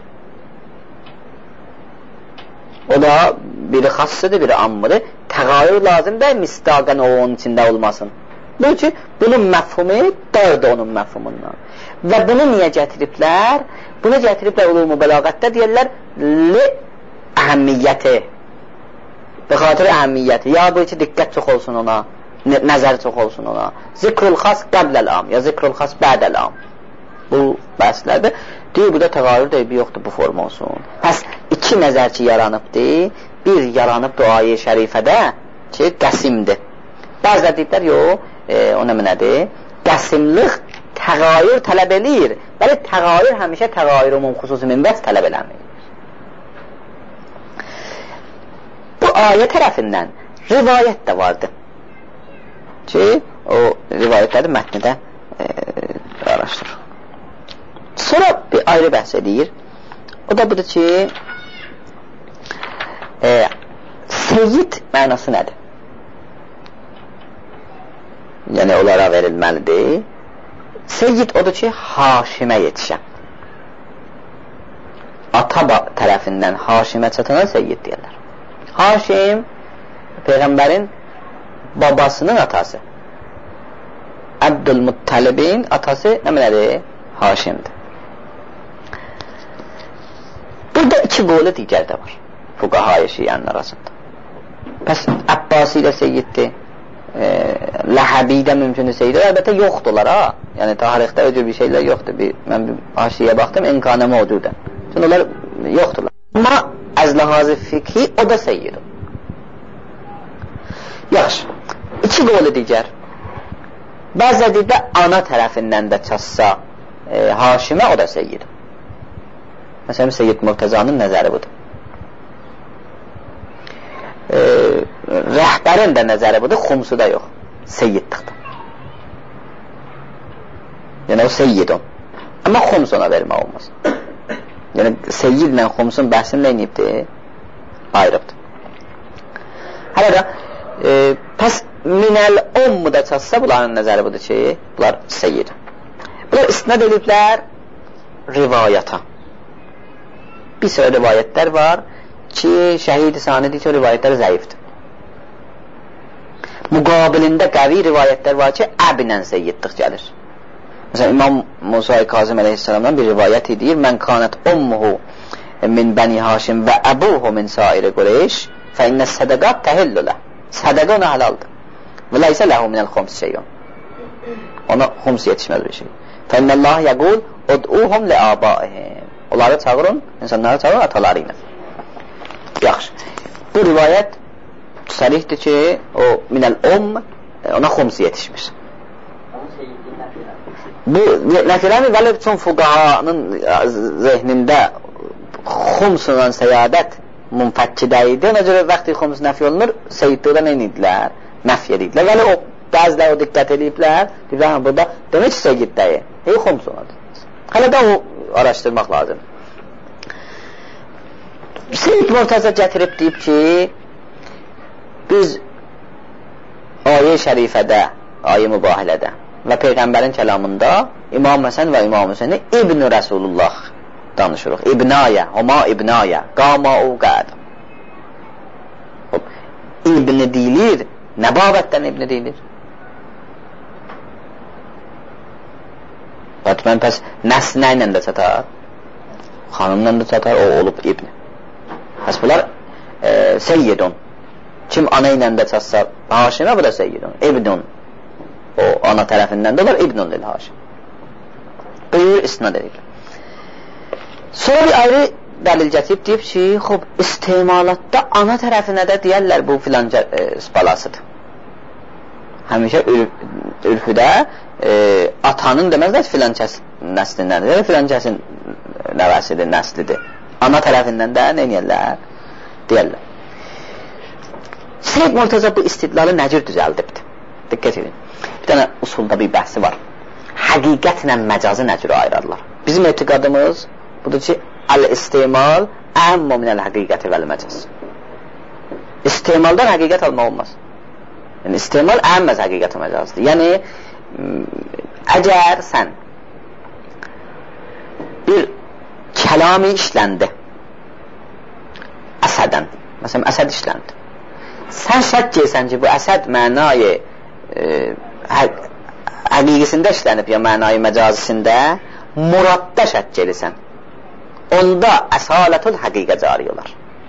O da biri xassıdır, biri ammıdır. Təğayür lazım da mistaqən o onun içində olmasın. Bu ki, bunun məfhumu dörd onun məfhumundan. Və bunu niyə gətiriblər? Bunu gətiriblər ulumu bəlağətdə deyərlər li əhəmmiyyəti. Və xatır əhəmmiyyəti. Ya bu ki, diqqət çox olsun ona, nəzər çox olsun ona. Zikrul xas qəbləl-am, ya zikrul xas bədəl-am. Bu bəhslərdir. Deyir, bu da təğayür deyib, yoxdur, bu form olsun. Pəs, iki nəzər ki, yaranıbdır. Bir yaranıbdır ayə-i şərifədə ki, qəsimdir. Bəzilər deyiblər, yox, e, o nə mənədir? Qəsimlik təğayür tələb eləyir. Bəli, təğayür həmişə təğayür umum xüsusi minbəz tələb eləmir. Bu ayə tərəfindən rivayət də vardır ki, o rivayətləri mətnidə e, araşdırır. Sonra bir ayrı bəhs edir. O da budur ki,
e, seyyid mənası nədir? Yəni onlara verilməlidir. Seyyid odur ki, Haşimə yetişən. Ata tərəfindən Haşimə çatana seyyid deyirlər. Haşim Peyğəmbərin babasının atası. Abdülmuttalibin atası nə mənadır? Haşimdir. Burada iki qolu digər də var. Fuqaha-i Şiənin arasında. Bəs Abbasi ilə seyyiddir. E, Ləhəbi də mümkündür seyyiddir. Əlbəttə yoxdurlar ha. Yəni tarixdə öcür bir şeylər yoxdur. Bir, mən bir haşiyə baxdım, imkanı mövcudə. Çünki onlar yoxdurlar. Amma əz-ləhazı fikhi o da seyyidir. Yaxşı. İki qolu digər. Bəzədə də ana tərəfindən də çatsa e, Haşimə o da seyyidir. Məsələn, Seyyid Murtəzanın nəzəri budur. E, rəhbərin də nəzəri budur, xumsu da yox. Seyyidlikdir. Yəni o seyyidun. Amma xums ona vermək olmaz. Yəni seyyidlə xumsun bəhsini neyinibdir? Ayrıbdır. Hələ də e, pəs minəl ommu da çatsa bunların nəzəri budur ki, bunlar seyyid. Bunlar istinad ediblər rivayata. Bir sıra rivayətlər var ki, şəhid-i sanidir ki, o rivayətlər zəifdir. Müqabilində qəvi rivayətlər var ki, əbinən seyyidlik gəlir. Məsələn, İmam Musa-i Kazım əleyhissalamdan bir rivayət edir. Mən kanət ummuhu min bəni Haşim və əbuhu min sairi Qureyş fə innə sədəqat təhillulə. Sədəqə ona halaldır. Və ləysə ləhu minəl xums şeyun. Ona xums yetişməz bir şey. Fə innəllah yəqul ud'uhum li abaihim. Onları çağırın, insanları çağırın ataları ilə. Yaxşı. Bu rivayət sərihdir ki, o minəl um ona xums yetişmiş. Bu nəfirəmi vəli üçün fuqahanın zehnində xumsundan səyadət munfəkkidə idi. Ona görə vaxtı xums nəfi olunur, seyyidlikdə nə edirlər? Nəfi edirlər. Vəli o bəziləri o diqqət ediblər. Deyirlər, burada demək ki, seyyidləyi. Ey xums onadır. Hələ də o araşdırmaq lazım. Seyyid Murtaza gətirib deyib ki, biz ayə-i şərifədə, ayə-i mübahilədə və Peyğəmbərin kəlamında İmam Həsən və İmam Hüseyni İbn-i Rəsulullah danışırıq. İbnaya, homa ibnaya, qama o qəd. İbn-i deyilir, nə babətdən İbn-i deyilir? Batman pəs nəsnə ilə də çatar, xanımla da çatar, o olub İbn. Pəs bunlar e, seyyidun. Kim ana ilə də çatsa Haşimə, bu da seyyidun. İbnun. O ana tərəfindən də var, İbnun lil Haşim. Buyur, istinad edir. Sonra bir ayrı dəlil gətirib deyib ki, xub, istimalatda ana tərəfinə də deyərlər bu filanca e, balasıdır. Həmişə ürfüdə e, atanın deməzlər filancəs nəslindəndir, filancəsin nəvəsidir, nəslidir. Ana tərəfindən də nə deyərlər? Deyərlər. Seyyid Murtaza bu istidlalı nəcür düzəldibdir? Diqqət edin. Bir dənə usulda bir bəhsi var. Həqiqətlə məcazı nəcür ayırarlar. Bizim etiqadımız budur ki, əl-istimal əmmə minəl həqiqəti vəl-məcaz. İstimaldan həqiqət almaq olmaz. Yəni, istimal əmməz həqiqəti məcazdır. Yəni, əgər sən bir kəlami işləndi, əsədən, məsələn, əsəd işləndi. Sən şək gəlsən ki, bu əsəd mənayı e, həqiqisində işlənib ya mənayı məcazisində, muradda şək gəlsən. Onda əsalətül həqiqə cari olar.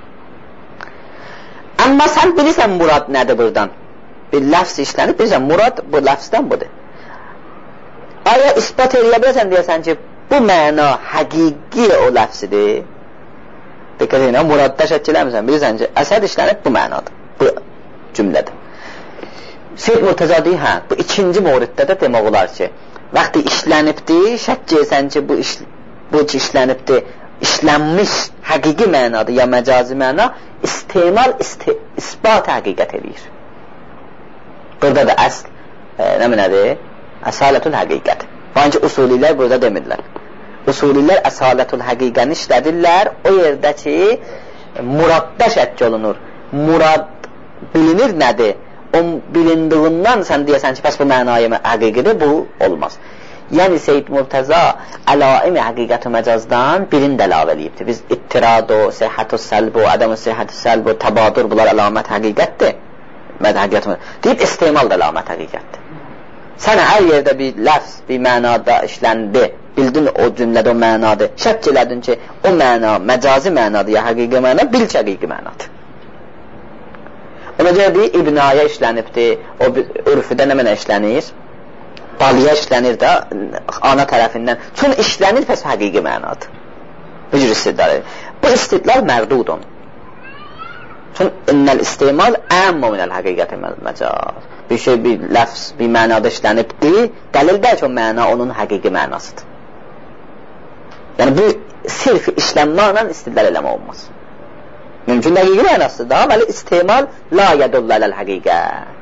Amma sən bilirsən murad nədir buradan? Bir ləfz işlənib, bilirsən murad bu ləfzdən budur. Aya ispat eləyə bilirsən deyəsən ki, bu məna həqiqi o ləfzidir. Diqqət edin, muradda şək eləmirsən, bilirsən ki, əsəd işlənib bu mənadır. Bu cümlədir. Seyyid Murtaza deyir, hə, bu ikinci mövriddə də demək olar ki, vaxtı işlənibdir, şək gəlsən ki, bu, iş, bu ki işlənibdir, işlənmiş həqiqi mənadır ya məcazi məna, istimal isti, isbat həqiqət edir. Burada da əsl, e, nə minədir? Əsalətül həqiqət. Bence usulilər burada demirlər. Usulilər əsalətül həqiqəni işlədirlər o yerdə ki, muradda şəkk olunur. Murad bilinir nədir? O bilindiğindən sən deyəsən ki, bəs bu mənayı həqiqidir, bu olmaz. Yəni Seyyid Murtaza əlaim-i həqiqət-i məcazdan birini də əlavə eləyibdir. Biz ittirad-u, səhhət-u səlb-u, ədəm-u səhhət-u səlb-u, təbadur, bunlar əlamət həqiqətdir. Həqiqət deyib, istemal da əlamət həqiqətdir. Sən hər yerdə bir ləfz, bir mənada işləndi, bildin o cümlədə o mənadır, şək elədin ki, o məna, məcazi mənadır ya həqiqi məna, bil ki, həqiqi mənadır. Ona görə deyir, ibnaya işlənibdir, o ürfüdə nə mənə işlənir? Baliyə işlənir də, ana tərəfindən. Çün işlənir, pəs həqiqi mənadır. Bu cür istidlal edir. Bu istidlal mərdudun. Çün innəl istimal əmmə minəl həqiqəti məcaz. Bir şey, bir ləfz, bir mənada işlənibdir, dəlil deyil ki, o məna onun həqiqi mənasıdır. Yəni, bu sirf işlənməklə istidlal eləmə olmaz. Mümkün həqiqi mənasıdır da, bəli istimal la yədullə ələl həqiqə.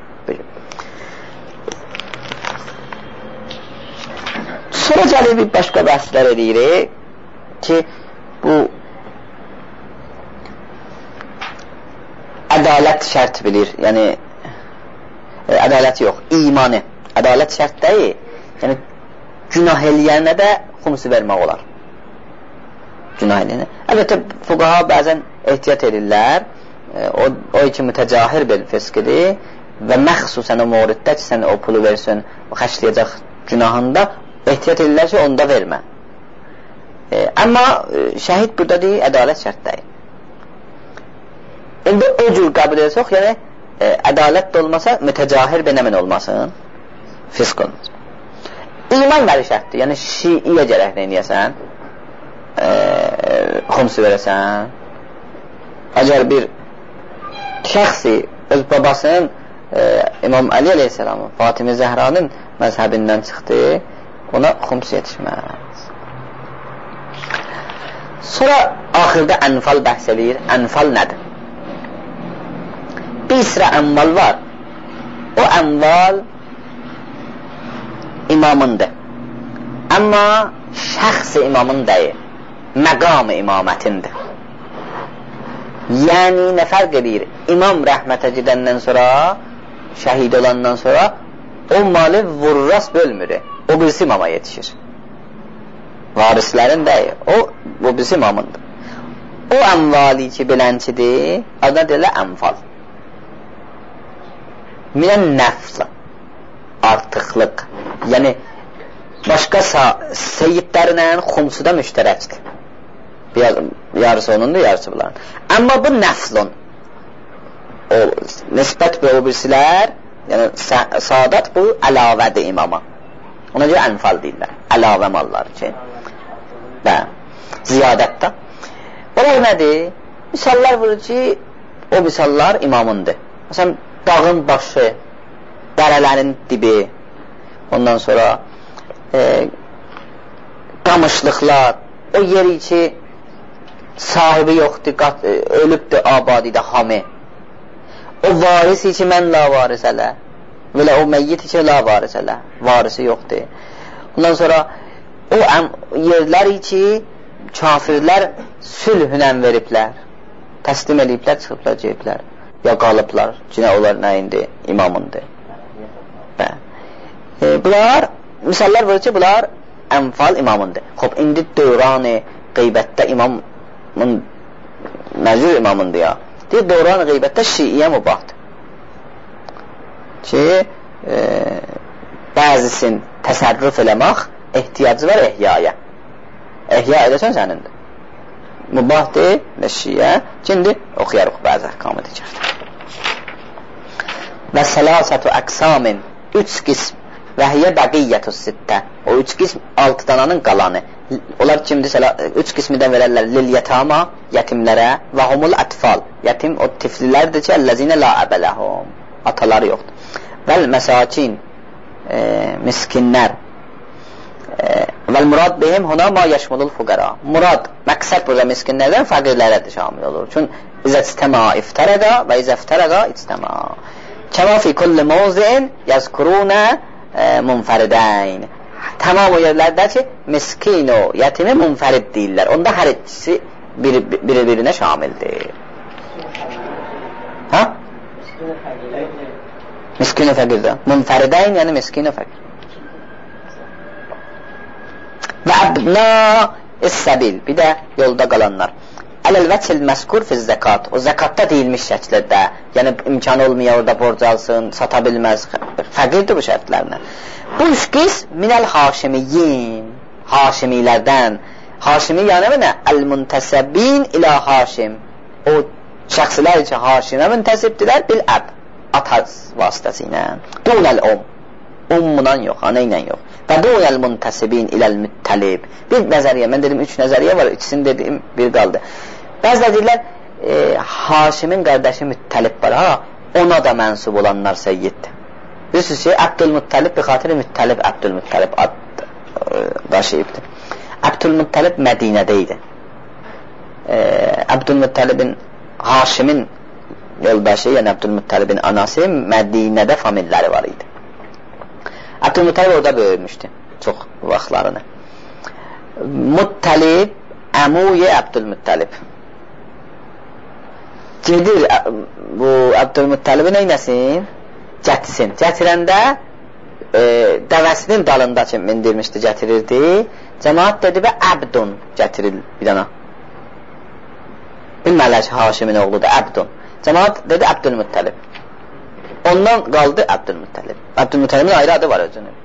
Sonra gəlir bir başqa bəhslər edirik ki, bu ədalət şərt bilir, yəni e, ədalət yox, imanı. Ədalət şərt deyil, yəni günah eləyənə də xumsu vermək olar. Günah eləyənə. Əlbəttə, fuqaha bəzən ehtiyat edirlər, e, o, o iki mütəcahir bir fiskidir və məxsusən o muriddə ki, sən o pulu versin, o xəşləyəcək günahında ehtiyat edirlər ki, onda vermə. E, amma e, şəhid burada deyil, ədalət şərt deyil. İndi o cür qəbul etsək, yəni e, ədalət də olmasa, mütəcahir bir nəmin olmasın, fisk olmaz. İman bəli şərtdir, yəni şiiyə gərək neyəyəsən, e, xumsu verəsən. Əgər bir şəxsi öz babasının e, İmam Ali aleyhisselamın, Fatimi Zəhranın məzhəbindən çıxdı, ona xumsu yetişməz. Sonra axırda ənfal bəhs edir. Ənfal nədir? Bir sıra əmval var. O əmval imamındır. Amma şəxsi imamın deyil, məqam-ı imamətindir. Yəni, nə fərq edir? İmam rəhmətə gedəndən sonra, şəhid olandan sonra, o malı vurras bölmür. O birisi imama yetişir. Varislərin deyil. O, o birisi imamındır. O əmvali ki, bilənçidir, adına deyirlər əmval. Minən nəfl, artıqlıq. Yəni, başqa seyyidlərlə xumsuda müştərəkdir. Yarısı onundur, yarısı bunların. Amma bu nəflun, o, nisbət bu birisilər, yəni sadat bu əlavədir imama. Ona görə ənfal deyirlər, əlavə mallar ki. Və ziyadətdə. Onlar nədir? Misallar vurur ki, o misallar imamındır. Məsələn, dağın başı, dərələrin dibi, ondan sonra e, qamışlıqlar, o yeri ki, sahibi yoxdur, qat, e, ölübdür abadidə hamı. O varisi ki, mən la varis ələ, və o məyyit ki, la varis ələ, varisi yoxdur. Ondan sonra o yerləri ki, kafirlər sülhünə veriblər, təslim ediblər, çıxıblar, ceyiblər. Ya qalıblar, cinə onlar nə indi? İmamındır. Hə. E, bunlar, misallar var ki, bunlar ənfal imamındır. Xob, indi dövran-ı qeybətdə imamın, məcur imamındır ya. Deyir, dövran-ı qeybətdə şiiyə mübahdır. Ki, e, bəzisin təsərrüf eləmək ehtiyacı var ehyaya. Ehya edəsən sənindir. Mübahdır və şiyə. Şimdi oxuyarıq bəzi əhkamı diyəcəkdir. Və səlasətü əqsamin, üç qism və hiyə bəqiyyətü sittə. O üç qism altı dananın qalanı. Onlar kimdir? Üç qismidən verərlər lil-yətama, yetimlərə və humul ətfal. Yetim o tiflilərdir ki, əlləzinə la əbələhum. Ataları yoxdur. Vəl-məsakin, e, miskinlər. Vəl murad bihim huna ma yəşmulul fuqara. Murad, məqsəd burada miskinlərdən fəqirlərə də şamil olur. Çün izə istəmə iftərəqa və izə iftərəqa istəmə. Kəma fi kulli mavzin yazkurunə munfəridən. Tamam o yerlərdə ki, miskin o yətimi munfərid deyirlər. Onda hər ikisi biri-birinə şamildir. Ha? Miskin və fəqir də. Munfəridən, yəni miskin və fəqir. Və əbna is-səbil, bir də yolda qalanlar. Əl-vəçil məskur fiz zəkat, o zəkatda deyilmiş şəkildə, yəni imkanı olmuyor, orada borc alsın, sata bilməz, fəqirdir bu şərtlərlə. Bu üç qism minəl haşimiyyin, haşimilərdən. Haşimi yəni nə? Əl-müntəsəbin ilə haşim, o şəxsilər ki, haşimə müntəsibdirlər, bil-əb, ataz vasitəsilə. Dunəl-um, ummunan yox, ana ilə yox. Və dunəl-müntəsibin iləl-müttəlib. Bir nəzəriyyə, mən dedim üç nəzəriyyə var, ikisini dedim, bir qaldı. Bəzilə deyirlər, e, Haşimin qardaşı Müttəlib var, ha, ona da mənsub olanlar səyyiddir. Bilirsiniz ki, Əbdülmüttəlib, bir xatiri Müttəlib, Əbdülmüttəlib ad e, daşıyıbdır. Əbdülmüttəlib Mədinədə idi. E, Əbdülmüttəlibin, Haşimin yoldaşı, yəni Əbdülmüttəlibin anası Mədinədə familləri var idi. Əbdülmüttəlib orada böyümüşdü, çox vaxtlarını. Müttəlib, əmuye Əbdülmüttəlib. Gedir bu Əbdülmüttəlibi neynəsin? Gətirsin. Gətirəndə e, dəvəsinin dalında ki, mindirmişdi, gətirirdi. Cəmaat dedi və Əbdun gətirir bir dana. Bilmərlər ki, Haşimin oğludur, Əbdun. Cəmaat dedi Əbdülmüttəlib. Ondan qaldı Əbdülmüttəlib. Əbdülmüttəlibin ayrı adı var özünün.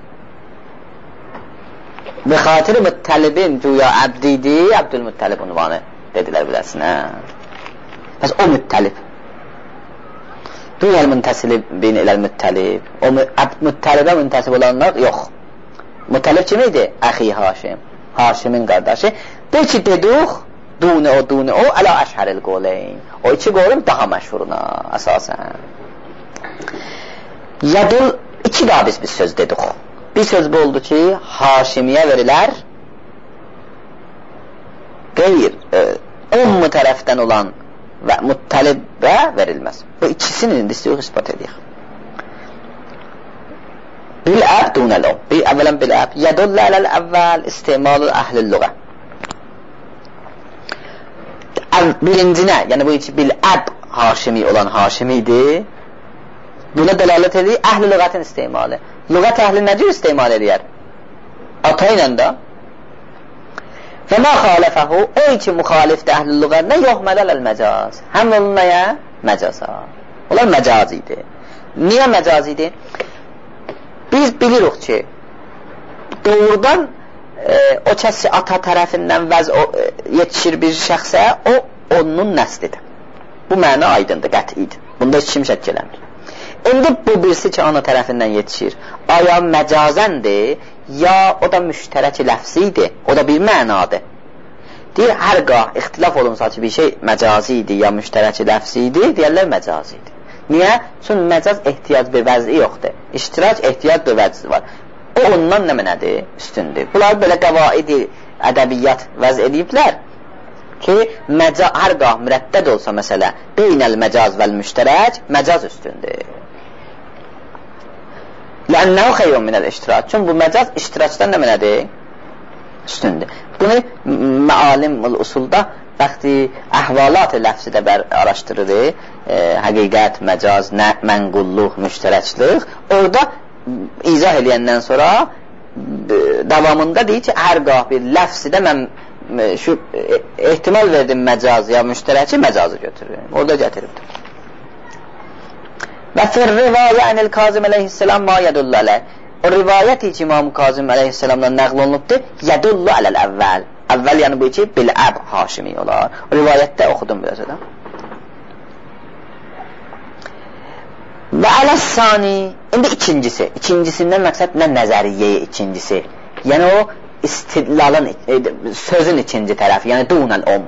Və xatiri Müttəlibin güya Əbdidi, Əbdülmüttəlib unvanı dedilər biləsin. Bəs o Müttəlib. Dünyəl müntəsibin iləl Müttəlib. O Müttəlibə müntəsib olanlar yox. Müttəlib kim idi? Əxi Haşim. Haşimin qardaşı. De ki, dedik, duni o, duni o, əla əşhəril qoleyn. O iki qolun daha məşhuruna əsasən. Yadul, iki daha biz bir söz dedik. Bir söz bu oldu ki, Haşimiyə verilər, qeyr, e, ummu tərəfdən olan və Müttəlibə verilməz. Bu ikisini indi istiyoruz ispat edək. Bil-əb dunəl-o. Bir əvvələn bil-əb. Yədullə aləl-əvvəl istimalı əhlil-lüğə. Birincinə, yəni bu iki bil-əb Haşimi olan Haşimidir. Buna dəlalət edir əhl-i lüğətin istimalı. Lüğət əhli nə cür istimal edir? Ata ilə də. Və mə xaləfəhu, o iki müxalifdə əhl-i lüğətlə yoxməl əl-məcaz. Həm olunmaya məcaza. Onlar məcaz idi. Niyə məcaz idi? Biz bilirik ki, doğrudan e, o kəsi ata tərəfindən vəz o, e, yetişir bir şəxsə, o onun nəslidir. Bu məna aydındır, qətidir. Bunda heç kim şək eləmir. İndi bu birisi ki, ana tərəfindən yetişir. Aya məcazəndir, ya o da müştərək ləfsidir, o da bir mənadır. Deyir, hər qah ixtilaf olunsa ki, bir şey məcazi idi, ya müştərək ləfsi idi, deyərlər məcazi idi. Niyə? Çünki məcaz ehtiyac bir vəzi yoxdur. İştirac ehtiyac bir vəzi var. O ondan nə mənədir? Üstündür. Bunlar belə qəvaidi ədəbiyyat vəz ediblər ki, məca, hər qah mürəddəd olsa məsələ, beynəl məcaz vəl müştərək, məcaz üstündür. Lənnəhu xeyrun minəl iştirac. Çünki bu məcaz iştiracdan nə mənədir? Üstündür. Bunu məalim usulda vaxtı əhvalat-ı ləfsi də araşdırır, e, həqiqət, məcaz, nə, mənqulluq, müştərəklik. Orada izah eləyəndən sonra e, davamında deyir ki, hər qah bir ləfsi də mən e, şu, e, ehtimal verdim məcaz ya müştərəki məcazı götürürüm. Orada gətiribdir. Və fir rivayə ənil Kazım əleyhisselam ma yədullu əleyh. O rivayəti ki, İmam Kazım əleyhisselamdan nəql olunubdur, yədullu ələl əvvəl. Əvvəl yəni bu ki, bil-əb Haşimi olar. O rivayətdə oxudum biraz adam. Və ələs-sani, indi ikincisi. İkincisindən məqsəd nə nəzəriyyəyə ikincisi. Yəni o istidlalın, e, sözün ikinci tərəfi, yəni dunəl-om.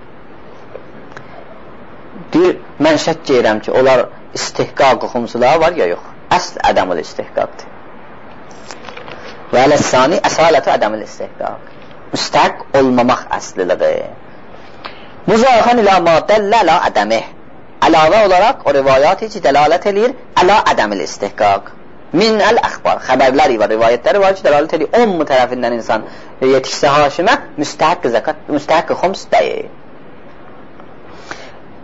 Deyir, mən şək deyirəm ki, onlar istihqaq xumsular var ya yox. Əsl ədəmül istihqaqdır. Və ələs-sani, əsalətü ədəmül istihqaq. Müstəhq olmamaq əsliliği. Muzafən ilə ma dəllə ələ ədəmih. Əlavə olaraq o rivayəti ki, dəlalət edir ələ ədəmil istihqaq. Min əl-əxbar. Xəbərləri var, rivayətləri var ki, dəlalət edir ummu tərəfindən insan yetişsə Haşimə müstəhq zəkat, müstəhq xums deyil.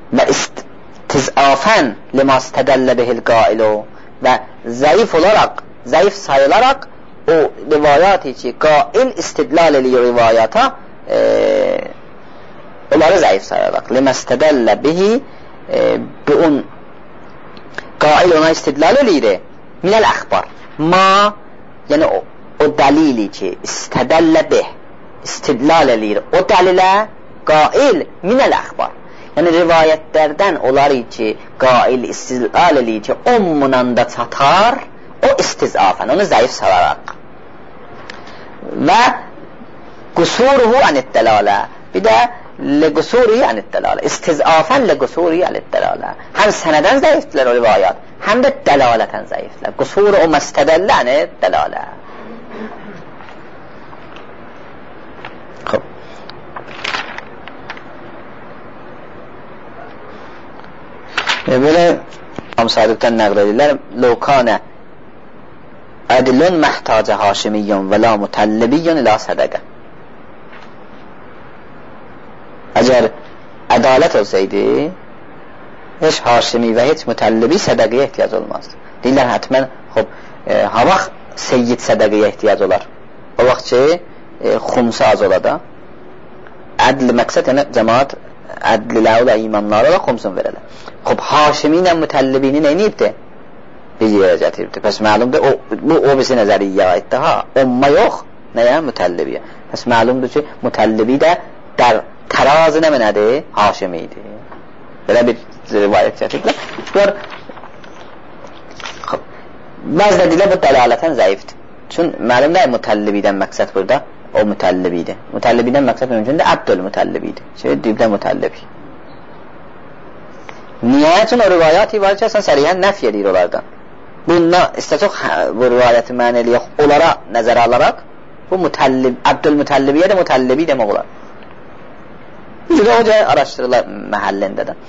və istizafən lima istədəllə bihil qailu və zəif olaraq, zəif sayılaraq o rivayəti ki, qail istidlal eləyir rivayata, e, onları zəif sayaraq lima istədəllə bihi e, bu un qail ona istidlal eləyir minəl əxbar ma, yəni o, o dəlili ki, istədəllə bih istidlal eləyir o dəlilə qail minəl əxbar, yəni rivayətlərdən olar ki, qail istidlal eləyir ki, o munanda çatar, o istizafən, onu zəif salaraq və qusuruhu anid-dəlalə, bir də lequsurihi anid-dəlalə, istizafən lequsurihi anid-dəlalə, həm sənədən zəifdirlər o rivayət, həm də dəlalətən zəifdirlər. Qusuru o məstədəllə anid-dəlalə. Belə İmam Sadıqdan nəql edirlər, Lövkanə ədilun məhtacə haşimiyyun və la mütəllibiyyun ilə sədəqə. Əgər ədalət olsaydı, heç haşimi və heç mütəllibi sədəqəyə ehtiyac olmazdı. Deyirlər, hətmən, xub, e, ha vaxt seyyid sədəqəyə ehtiyac olar. O vaxt ki, e, xumsa az ola da, ədli məqsəd, yəni cəmaat ədliləri və imamları da xumsun verələr. Xub, haşimi ilə mütəllibini neyniyibdir? Bir yerə gətiribdir. Pəs məlumdur, o, bu o birisi nəzəriyyə aiddir, ha, umma yox, nəyə? Mütəllibiyə. Pəs məlumdur ki, mütəllibi də dər tərazi nə mənədir? Haşimi idi. Belə bir rivayət gətiriblər. Bunlar bəzi də dilə bu dəlalətən zəifdir. Çün məlum nə mütəllibidən məqsəd burada? O mütəllibidir. Mütəllibidən məqsəd mümkündür, əbdül mütəllibidir. Şey, dibdə mütəllibi. Niyə? Çün o rivayəti var ki, əsən səriyən nəf edir onlardan. Bundan istə çox bu rivayəti mənə eləyək, onlara nəzərə alaraq, bu mütəllib, əbdül mütəllibiyə də mütəllibi demək olar. Yüzdə hoca araşdırırlar məhəllində də.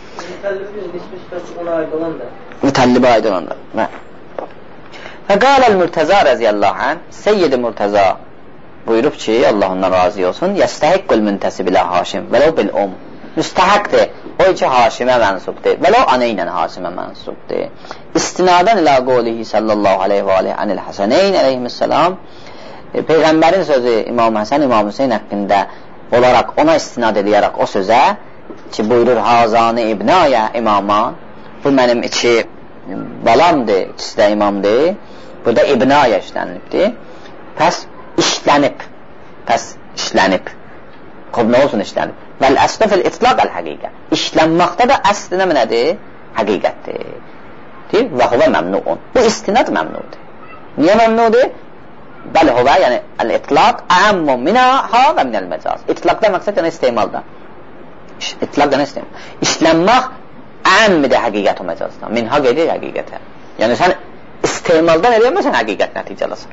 Mütəllibi aid olanlar. Və qaləl Mürtəza rəziyallahu anh, Seyyid-i Mürtəza buyurub ki, Allah ondan razı olsun, yəstəhiqqül müntəsib ilə haşim, vələv bil um. Müstəhəqdir, o ki haşimə mənsubdir, vələv anə ilə haşimə mənsubdir. İstinadən ilə qolihi sallallahu aleyhi və aleyhi anil Həsəneyn aleyhissalam, Peyğəmbərin sözü İmam Həsən, İmam Hüseyin haqqında olaraq ona istinad edərək o sözə ki, buyurur Hazani İbnəyə imama, bu mənim iki balamdır, ikisi də imamdır, burada İbnəyə işlənibdir, pəs işlənib, pəs işlənib, qob nə olsun işlənib? Vəl əslə fil itlaq əl-həqiqə, işlənmaqda da əsli nə nədir? Həqiqətdir. Və huvə məmnuun, bu istinad məmnudur. Niyə məmnudur? Bəli huvə, yəni əl-itlaq əmmu minəha və minəl-məcaz. İtlaqda məqsəd yəni istemalda. İtlaqda nə istemal? İşlənmək əmmidir həqiqət o məcazdan. Minha gedir həqiqətə. Yəni sən istemaldan eləyəməsən həqiqət nəticələsin.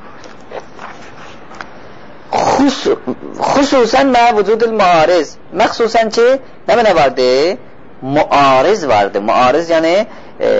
Xus, xüsusən mə vücudul muariz, məxsusən ki, nə mənə vardır? Muariz vardır. Muariz yəni e,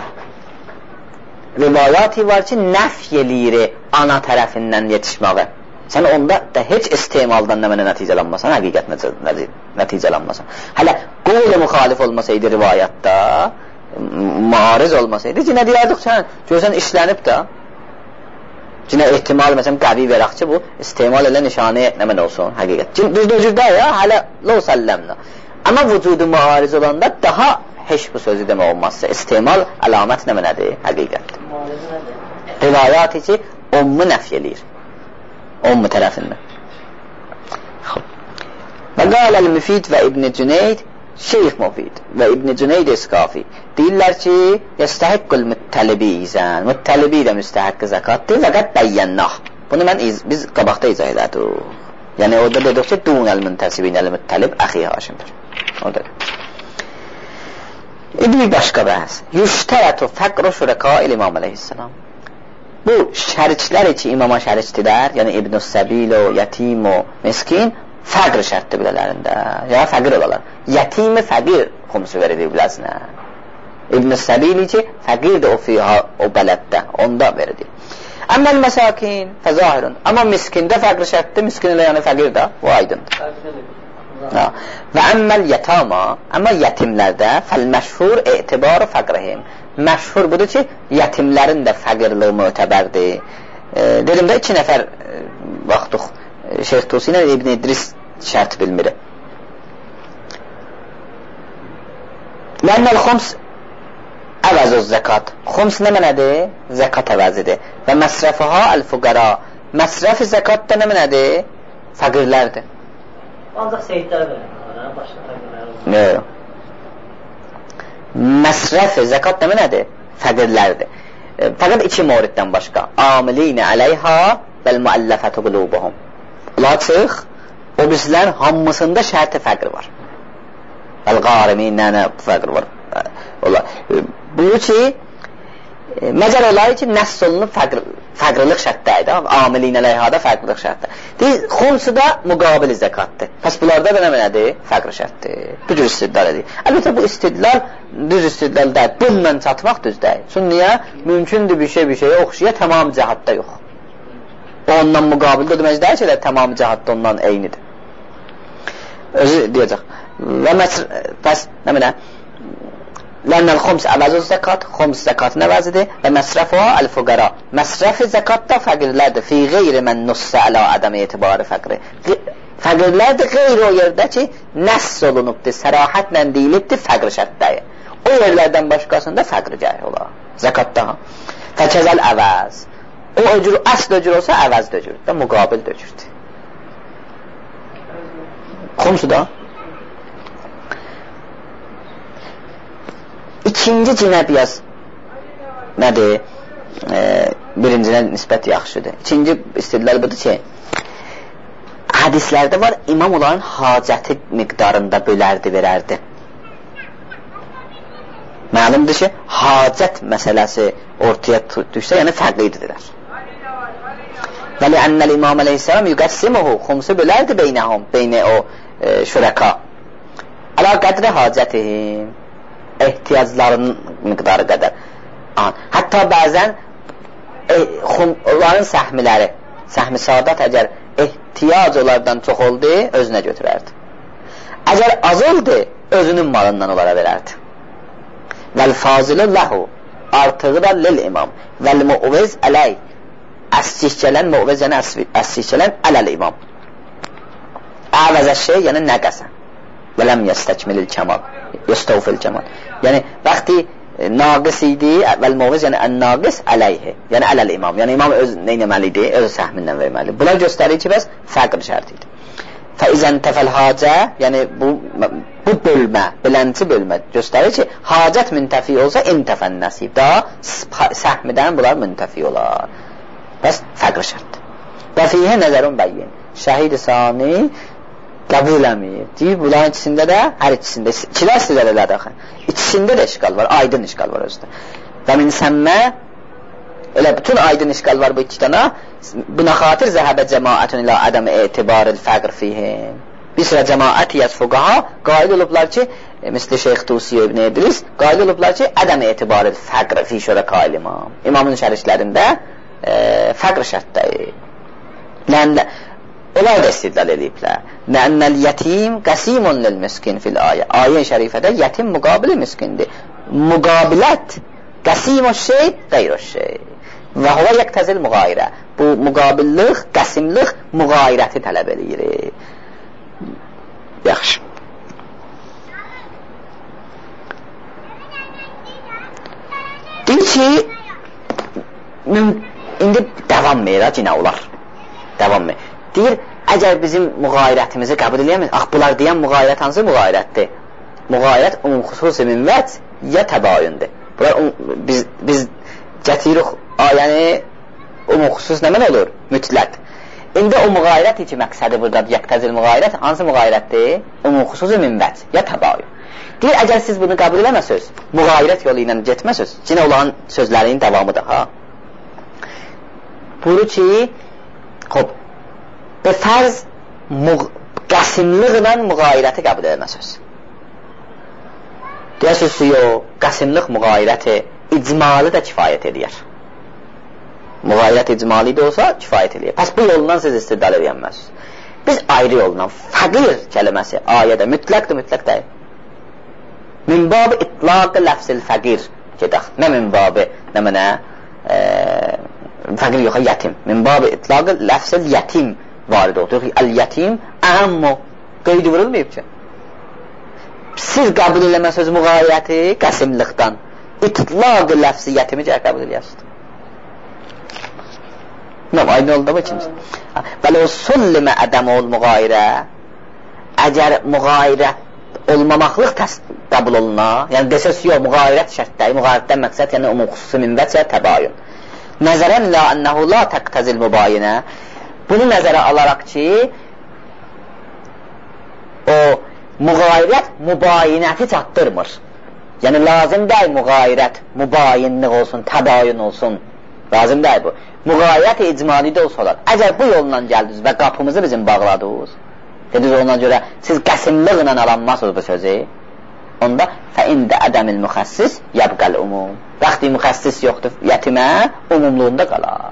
rivayəti var ki, nəf eləyir ana tərəfindən yetişməyə. Sən onda da heç istemaldan nə mənə nəticələnməsən, həqiqət nəticələnməsən. Hələ qovlə müxalif olmasaydı rivayətdə, muariz olmasaydı ki, nə deyərdik sən? Görsən işlənib də, Cinə ehtimal, məsələn, qəvi verək ki, bu istemal elə nişanə nə mən olsun, həqiqət. Düzdür-düzdür ya, hələ lo səlləmlə. Amma vücudu muariz olanda daha heç bu sözü demək olmazsa, istemal əlamət nə mənədir, həqiqətdir. Rivayəti ki, ummu nəf eləyir. Ummu tərəfindən. Və qaləl müfid və İbn-i Cüneyd, Şeyx Mufid və İbn-i Cüneyd İskafi deyirlər ki, yəstəhiqqül müttəlibi izən, müttəlibi də müstəhəqqi zəkatdır, fəqət bəyyənnah. Bunu mən iz, biz qabaqda izah edədik. Yəni orada dedik ki, dunəl müntəsibin əl-müttəlib əxi haşimdir. Orada. Bir başqa bəhəs. Yüştərətü fəqru şürəkəil İmam əleyhissalam. Bu şəriklər ki, imama şərikdirlər, yəni İbn-i Səbil o, Yatim o, Miskin, fəqr şərtdir bilələrində, yəni fəqir olarlar. Yətimi fəqir xumsu verilir biləsinə. İbn-i Səbili ki, fəqirdir o fiha, o bələddə, onda verilir. Əmməl məsakin, fəzahirun. Amma miskində fəqr şərtdir, miskin ilə yəni fəqir də, o aydındır. Və əmməl yətama, amma yetimlərdə fəl-məşhur etibar fəqrihim. Məşhur budur ki, yetimlərin də fəqirliyi mötəbərdir. E, dedim də iki nəfər e, baxdıq, Şeyx Tusi ilə İbn İdris şərt bilmir. Lənnəl xums əvəzuz zəkat. Xums nə mənədir? Zəkat əvəzidir. Və məsrəfuha əl-fuqara. Məsrəf-i zəkat da nə mənədir? Fəqirlərdir.
Ancaq seyidlərə verir, başqa fəqirlərə verir.
Yox. Məsrəf-i zəkat nə mənədir? Fəqirlərdir. E, fəqət iki moriddən başqa. Amilinə əleyha vəl-müəlləfətü qulubuhum. Laçıq, o bizlər hamısında şərti fəqir var. Vəl-qarimin nənə fəqir var. Bu ki, məcal olayı ki, nəsr olunub fəqir, fəqirlik şərtdəydi. Amilin əleyhada fəqirlik şərtdə. Deyil, xumsu da müqabili zəkatdır. Pəs bunlarda da nə mənədir? Fəqir şərtdir. Bu cür istidlal edir. Əlbəttə bu istidlal düz istidlal deyil. Bununla çatmaq düz deyil. Çünki mümkündür bir şey bir şeyə oxşaya tamam cəhətdə yox. O ondan müqabildə demək deyil ki, tamam cəhətdə ondan eynidir. Özü deyəcək. Və məsr, pəs, nə mənə? Lənnəl xums əvəzuz zəkat, xums zəkatın əvəzidir və məsrəfuha əl-fuqara. Məsrəfi zəkat da fəqirlərdir. Fi qeyri mən nussə ələ ədəm etibarı fəqri. Fəqirlərdir qeyri o yerdə ki, nəss olunubdur, sərahətlə deyilibdir, fəqri şərtdəyi. O yerlərdən başqasında fəqri gəlir olar. Zəkatda. Fəkəzəl əvəz. O öcür, əsl öcür olsa əvəz döcür. Da müqabil döcürdür. Xumsu da. İkinci cinəb yaz nədir? E, birincinə nisbət yaxşıdır. İkinci istidlal budur ki, hədislərdə var, imam olan hacəti miqdarında bölərdi, verərdi. Məlumdur ki, hacət məsələsi ortaya düşsə, yəni fərqlidirlər. Və li'annəl imam əleyhissalam yüqəssimuhu, xumsu bölərdi beynəhum, beynə o e, şürəka. Əla qədri hacətihim, ehtiyaclarının miqdarı qədər. Hətta bəzən e, xum, onların səhmiləri, səhmi sadat əgər ehtiyac onlardan çox oldu, özünə götürərdi. Əgər az oldu, özünün malından onlara verərdi. Vəl-fazilu ləhu, artığı da lil-imam. Vəl-mu'viz ələy, əscik gələn, mu'viz yəni əscik gələn ələl-imam. Əvəzə şey, yəni nəqəsə. Və ləm yəstəkmilil kəmal, yəstəvfil kəmal. Yəni, vaxti naqis idi, vəl-muviz, yəni ən-naqis əleyhi, yəni ələl-imam. Yəni, imam öz neynəməlidir, öz səhmindən verməlidir. Bunlar göstərir ki, bəs fəqr şərtidir. Fəizən təfəl hacə, yəni bu, bu bölmə, bilənci bölmə göstərir ki, hacət müntəfi olsa, intəfən nəsib. Da səhmidən bunlar müntəfi olar. Bəs fəqr şərtdir. Və fiyhə nəzərun bəyyin. Şəhid-i sani qəbul əmir. Deyir, bunların ikisində də, hər ikisində, ikilər istilər elədir axı. İkisində də işqal var, aydın işqal var özdə. Və min səmmə, elə bütün aydın işqal var bu iki dana, buna xatir zəhəbə cəmaətun ilə ədəm etibaril fəqr fiyhim. Bir sıra cəmaət yəz fuqaha qail olublar ki, misli Şeyx Tusi ibn İdris, qail olublar ki, ədəm etibaril fəqr fi şürəka imam. İmamın şərişlərində e, fəqr şərtdəyi. Ləndə onlar da istidlal ediblər. Nənnəl yetim qəsimun lil miskin fil ayə. Ayə-i şərifədə yetim müqabili miskindir. Müqabilət qəsimun şey, qeyru şey. Və huvə yəqtəzil müğayirə. Bu müqabillik, qəsimlik müğayirəti tələb edir. Yaxşı. Deyir ki, indi davam meyra cinə olar. Davam meyra. Deyir, əgər bizim müğayirətimizi qəbul edəməz, ax, bunlar deyən müğayirət hansı müğayirətdir? Müğayirət umum xüsusi minvət ya təbayündür. Bunlar um, biz, biz gətiririk, yəni umum xüsus nə mən olur? Mütləq. İndi o müğayirət iki məqsədi burada yəqtəzil müğayirət hansı müğayirətdir? Umum xüsusi minvət ya təbayün. Deyir, əgər siz bunu qəbul edəməsiniz, müğayirət yolu ilə getməsiniz, cinə olan sözlərinin davamıdır, ha? Buyurur ki, hop, və fərz qəsimliqlə müğayirəti qəbul edəməsiniz. Deyəsiniz ki, yox, qəsimliq müğayirəti icmali də kifayət edir. Müğayirət icmali də olsa kifayət edir. Pəs bu yolundan siz istidlal edəməzsiniz.
Biz ayrı yolla fəqir kəlməsi ayədə mütləqdir, mütləq deyil. Min babı itlaqı ləfsil fəqir gedək. Nə min babı, nə mənə e, fəqir yox, yətim. Min babı itlaqı ləfsil yətim varid oldu. Əl-yətim əhəmmu qeydi vurulmayıb ki. Siz qəbul eləməsiniz müğayiyyəti qəsimlikdən. İtlaqı ləfsi yətimi gəl qəbul eləyəsiniz. Nə, aynı oldu bu ikinci. Bəli o sullimə ədəm ol müğayirə, əgər müğayirət olmamaqlıq qəbul oluna, yəni desəs yox, müğayirət şərtləri, müğayirətdən məqsəd, yəni umum xüsusi minvət və təbayün. Nəzərən la ənəhu la təqtəzil mübayinə, bunu nəzərə alaraq ki, o müğayirət mübayinəti çatdırmır. Yəni lazım deyil müğayirət, mübayinlik olsun, təbayün olsun. Lazım deyil bu. Müğayirət icmalidə olsa olar. Əgər bu yolla gəldiniz və qapımızı bizim bağladınız, dediniz ona görə siz qəsimliklə alanmazsınız bu sözü, onda fəində ədəmil müxəssis yəbqəl umum. Vaxtı müxəssis yoxdur yətimə, umumluğunda qalar.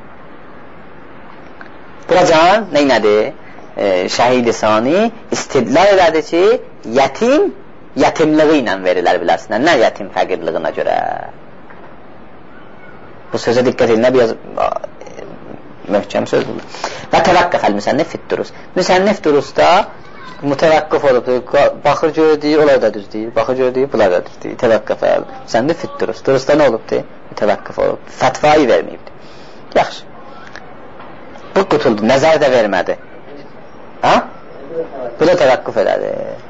Buracan neynədir? E, Şəhid-i Sani istidlal elədi ki, yətim yətimliği ilə verilər bilərsinə. Nə yətim fəqirliğinə görə? Bu sözə diqqət edin, nə bir möhkəm söz bulur. Və təvəqqəfəl müsənnif fit durus. Müsənnif durusda mütəvəqqəf olubdur. Baxır görür deyir, onlar da düz deyir. Baxır görür deyir, bunlar da düz deyir. Təvəqqəfəl. Müsənnif fit durus. Durusda nə olubdur? Mütəvəqqəf olubdur. Fətvayı verməyibdir. Yaxşı. Bu qutuldu. Nəzər də vermədi. Ha? Bu da təvəqqəf elədi.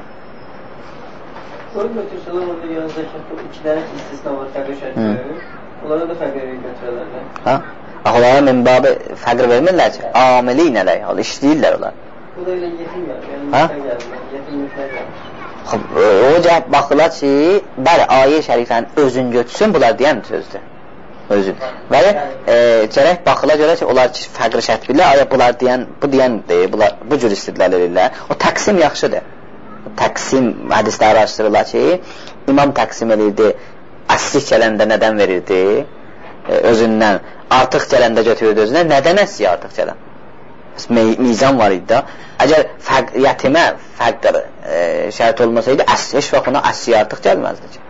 Sonra götürsələr orada yanındakı iki dənə istisna var, fəqir şərtləri. Onlara da fəqir götürərlər.
Ha? Ax, onlara minbabı fəqir vermirlər ki, amili nələr, işləyirlər onlar.
Bu da elə yetim gəlir, yəni mütlə gəlir, yetim mütlə gəlir.
O cəhət baxırlar ki, bəli, ayə şəriflərin özün götürsün, bunlar deyən sözdür. Özün. Və e, gərək baxırlar görə ki, onlar fəqir şərt bilirlər, ayə bunlar deyən, bu deyən deyir, bunlar bu cür istidlal edirlər. O təqsim yaxşıdır. O təqsim hədisdə araşdırırlar ki, imam təqsim edirdi, əslik gələndə nədən verirdi? E, özündən. Artıq gələndə götürürdü özündən. Nədən əsliyə artıq gələn? Mizan var idi da. Əgər fəq, yətimə fəqdir e, şərt olmasaydı, əs, heç vaxt ona əsliyə artıq gəlməzdi ki.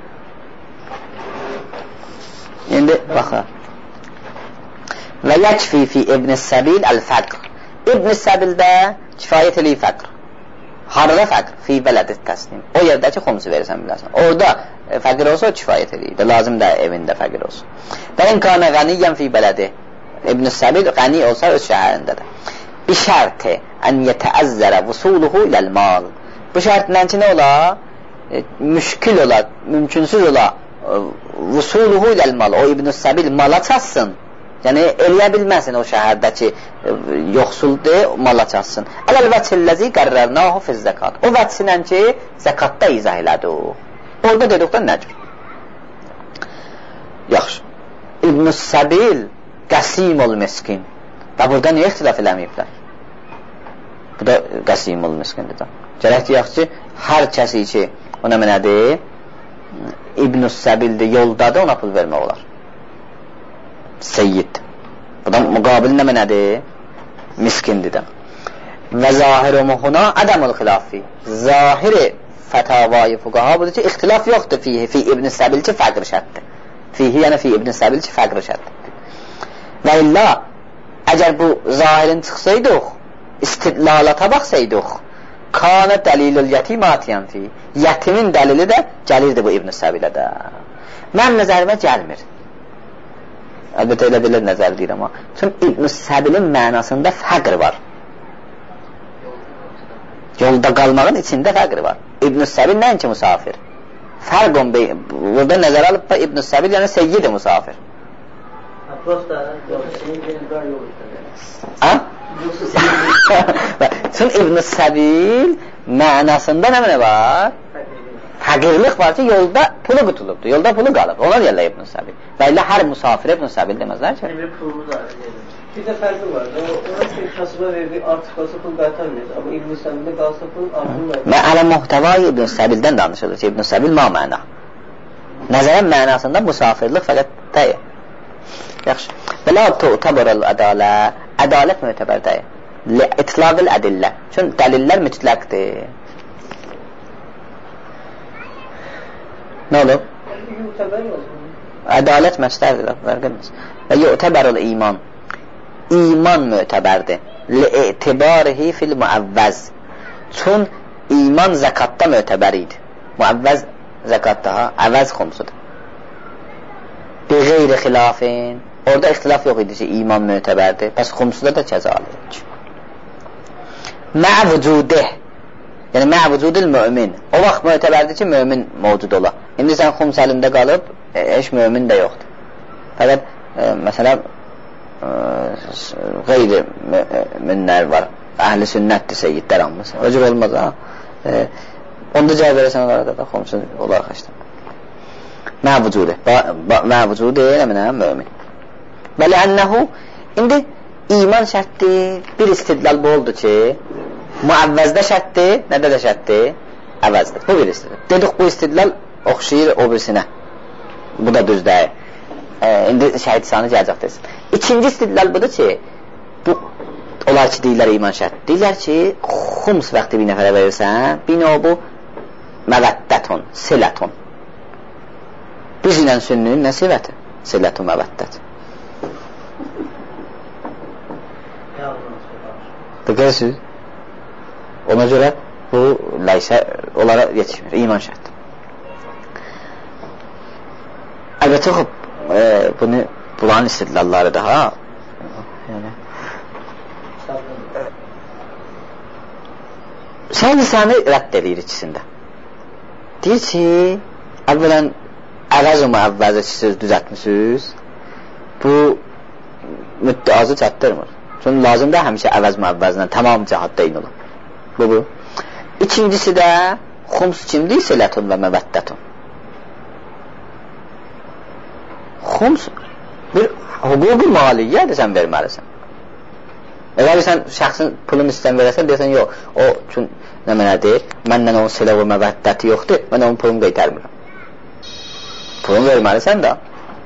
İndi, baxın. Və yəkfi fi İbn-i Səbil əl-fəqr. İbn-i Səbildə kifayət eləyib fəqr. Harada fəqr? Fi bələdət təslim. O yerdə ki, xumsu verirsən bilərsən. Orada e, fəqir olsa o kifayət eləyib. Lazım da evində fəqir olsun. Və imkanə qəniyyən fi bələdi. İbn-i Səbil qəni olsa öz şəhərindədir. Bir şərti ən yətəəzzərə vusuluhu iləl-mal. Bu şərtindən ki, nə ola? E, müşkil ola, mümkünsüz ola vusuluhu iləl-mal. O İbn-i Səbil mala çatsın. Yəni, eləyə bilməsin o şəhərdəki e, yoxsuldur, mala çatsın. Ələl-vəçilləzi qərrərnahu fiz zəkat. O vəçsinən ki, zəkatda izah elədi o. Orada dedikdən nədir? Yaxşı. İbn-i Səbil qəsimul miskin. Və burada niyə ixtilaf eləməyiblər? Bu da qəsimul miskindir da. Gərək deyək ki, hər kəsi ki, o nə mənədir? İbn-i Səbildir, yoldadır, ona pul vermək olar. Seyyid. Bu da müqabil nə mənədir? Miskindir də. Və zahir-i muhuna ədəmul xilafi. Zahiri fətavayı fuqaha budur ki, ixtilaf yoxdur fihi, fi İbn-i Səbil ki, fəqr şərtdir. Fihi, yəni fi İbn-i Səbil ki, fəqr şərtdir. Və illa, əgər bu zahirin çıxsaydıq, istidlalata baxsaydıq, kana dəlilül yətim atiyan fi. Yətimin dəlili də gəlirdi bu İbn-i Səbilə də. Mənim nəzərimə gəlmir. Əlbəttə elə belə nəzər deyir amma. Çünki İbn-i Səbilin mənasında fəqr var. Yolda qalmağın içində fəqr var. İbn-i Səbil nəinki musafir? Fərq on bey, burada nəzər alıb İbn-i Səbil, yəni seyyid-i musafir.
Prosta, senin benim daha yol işte.
Ha? Çünki İbn-i Səbil mənasında nə mənə var? Fəqirlik var ki, yolda pulu qutulubdur, yolda pulu qalıb. Ona deyərlər İbn-i Səbil. Və ilə hər musafir İbn-i Səbil deməzlər ki.
Bir pulumuz var. Bir də fərqi var. Ona ki, kasıba verdiği artıq qalsa pul qaytarmıyız. Amma İbn-i Səbildə qalsa pul artırmıyız.
Və ələ muhtəvayı İbn-i Səbildən danışılır ki, İbn-i Səbil ma məna. Nəzərən mənasında musafirlik fəqət deyil. Yaxşı. Və la tu'tabarəl ədalə, ədalət mötəbər deyil. İtlaqil ədillə. Çünki dəlillər mütləqdir. Nə olub? Ədalət məstərdir, fərq etməz. Və yu'təbərul iman. İman mötəbərdir. Li'tibarihi fil muəvvəz. Çün iman zəkatda mötəbər idi. Muəvvəz zəkatda, ha, əvəz xumsudur. Bi qeyri xilafin. Orada ixtilaf yox idi ki, iman mötəbərdir. Bəs xumsuda da kəzalik. Mə vücudih. Yəni, mə vücudil mümin. O vaxt mötəbərdir ki, mümin mövcud ola. İndi sən xums əlində qalıb, e, heç mümin də yoxdur. Fəqət, e, məsələn, e, qeyri müminlər var. Əhl-i sünnətdir, seyyidlər almışsın. O cür olmaz, ha. E, onda cəhə verəsən olaraq da xumsun olaraq açdım. Mə vücudih. Mə vücudih, əminə, mümin. Və lənnəhu, indi iman şərtdir, bir istidlal bu oldu ki, müəvvəzdə şərtdir, nədə də şərtdir? Əvəzdir. Bu bir istidlal. Dedik, bu istidlal oxşayır o birisinə. Bu da düz deyil. E, indi şəhid sanı gələcək desin. İkinci istidlal budur ki, bu, onlar ki, deyirlər iman şərt. Deyirlər ki, xums vaxtı bir nəfərə verirsən, bir o bu məvəddətun, silətun. Biz ilə sünnün nə siləti? Silətun məvəddət. Dəqiqəsiz. Ona görə bu ləysə onlara yetişmir. İman şərtdir. Əlbəttə, e, bunu bulanın istidlalları da, ha? Yəni, sən lisanı rədd edir ikisində. Deyir ki, əvvələn əvəz-ı müəvvəzə ki, söz düzətmişsiniz, bu müddəazı çatdırmır. Çünki lazımdır həmişə əvəz müəvvəzlə tamam cəhadda eyni olur. Bu, bu. İkincisi də xums kimdir? Silətun və məvəddətun. Xums bir hüquq-u maliyyədir, sən verməlisən. Əgər sən şəxsin pulunu istəyən verəsən, deyəsən, yox, o üçün nə mənədir? Məndən onun silə və məvəddəti yoxdur, mən onun pulunu qeytərmirəm. Pulunu verməlisən də.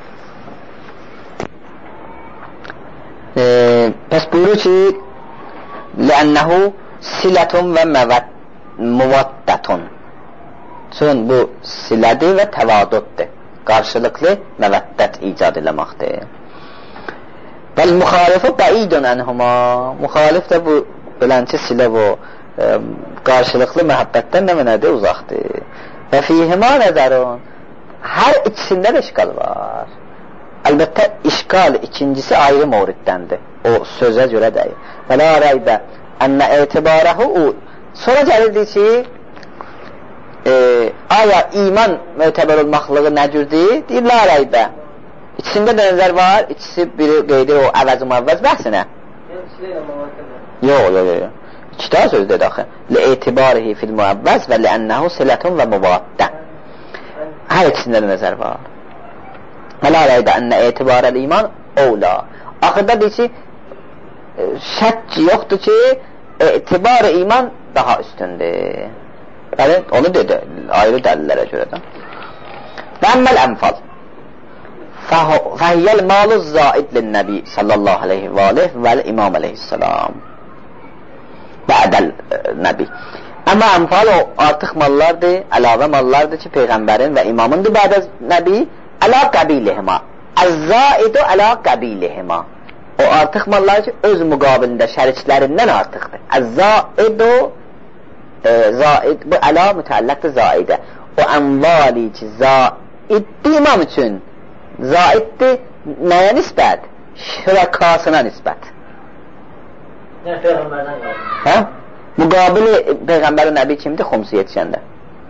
E, pəs buyurur ki, lənnəhu silətun və müvaddətun. Çünki bu silədir və təvaduddur. Qarşılıqlı məvəddət icad eləməkdir. Bəl müxalifə bəidun ənhuma. Müxalif də bu bilənçi silə bu e, qarşılıqlı məhəbbətdən nə mənədir? Uzaqdır. Və fihima nəzərun. Hər ikisində də işqal var. Əlbəttə, işqal ikincisi ayrı mövriddəndir. O sözə görə deyil. Və la rəybə ənə etibarəhu u. Sonra gəlirdi ki, e, aya iman mötəbər olmaqlığı nə cürdür? Deyir, la rəybə. İkisində də nəzər var, ikisi biri qeydir o əvəz-i müəvvəz bəhsinə. Yox, yox, yox. İki daha söz dedi axı. Li etibarihi fil müəvvəz və li ənəhu silətun və müvaddə. Hər ikisində də nəzər var. Və la rəybə ənə etibarəl iman ola. Axırda deyir ki, şək yoxdur ki, etibar-ı iman daha üstündür. Yəni, onu dedi, ayrı dəlillərə görə də. Və əmməl ənfal. Fəhiyyəl malu zaid lin-nəbi sallallahu aleyhi və aleyh vəl-imam aleyhissalam. Bədəl nəbi. Amma ənfal o artıq mallardır, əlavə mallardır ki, Peyğəmbərin və imamındır bədə nəbi, əla qəbilihima. Əz-zaidu əla qəbilihima. O artıq mallar ki, öz müqabilində şəriklərindən artıqdır. Əz-zaidu e, zaid, bu əla mütəlləqdir zaidə. O ənvali ki, zaiddir imam üçün. Zaiddir nəyə nisbət? Şürakasına nisbət.
Yəni, Peyğəmbərdən qalır.
Hə? Müqabili Peyğəmbərin nəbi kimdir? Xumsu yetişəndə.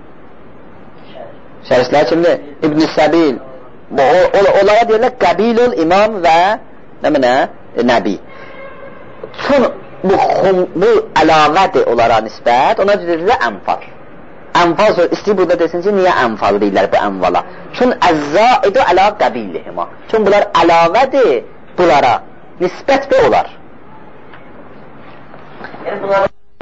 Şəriklər kimdir? İbn-i Səbil. Onlara deyirlər qəbilul imam və nə mənə? Nəbi. Çün bu, bu əlavədir onlara nisbət, ona deyirlər ənfal. Ənfal söz, istəyir burada desin ki, niyə ənfal deyirlər bu ənvala? Çün əzzaidu əla qəbilihima. Çün bunlar əlavədir bunlara. Nisbət bir olar.
Yəni bunlara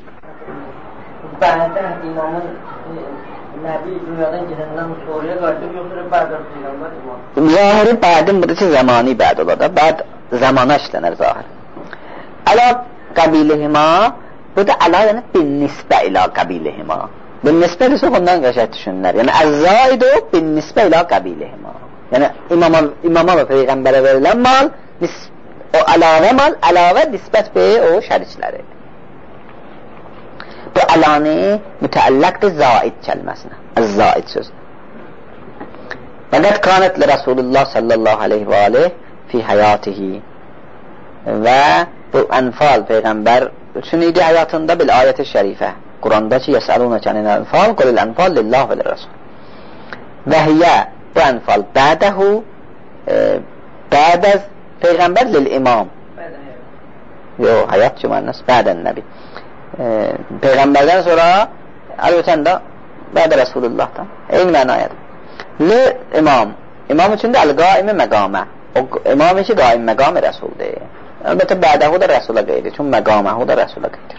bədə imamın Nəbi dünyadan gedəndən sonraya qayıdıb, yoxsa bədə Peyğəmbər imam? Zahiri bədin budur ki, zamani bəd olar da. Bəd zamana işlənər zahir.
əla qəbilihima, burada əla yəni bin nisbə ilə qəbilihima. Bin nisbə isə ondan qəşət düşünürlər. Yəni əzzaidu bin nisbə ilə qəbilihima. Yəni imama, imama və peyğəmbərə verilən mal, o əlavə mal, əlavə nisbət bey o şərikləri. Bu əlani mütəəlləqdir zaid kəlməsinə. Əz-zaid söz. Fəqət kanət li Rasulullah sallallahu aleyhi və aleyh fi həyatihi. Və bu ənfal peyğəmbər üçün idi həyatında bil ayət-i şərifə. Quranda ki, yəsəlunə kənin ənfal, qulil ənfal lillah və lirrasul. Və hiyə bu ənfal bədəhu bədəz peyğəmbər lil imam. Yox, həyat ki, mənəs bədən nəbi. Peyğəmbərdən sonra əlbəttən də bədə Rəsulullahdan eyni mənayədir. Li imam, imam üçün də əl-qaimi məqamə, o imam ki qaim məqam-ı rəsuldir. Əlbəttə bədəhu da rəsula qeydir, çünki məqaməhu da rəsula qeydir.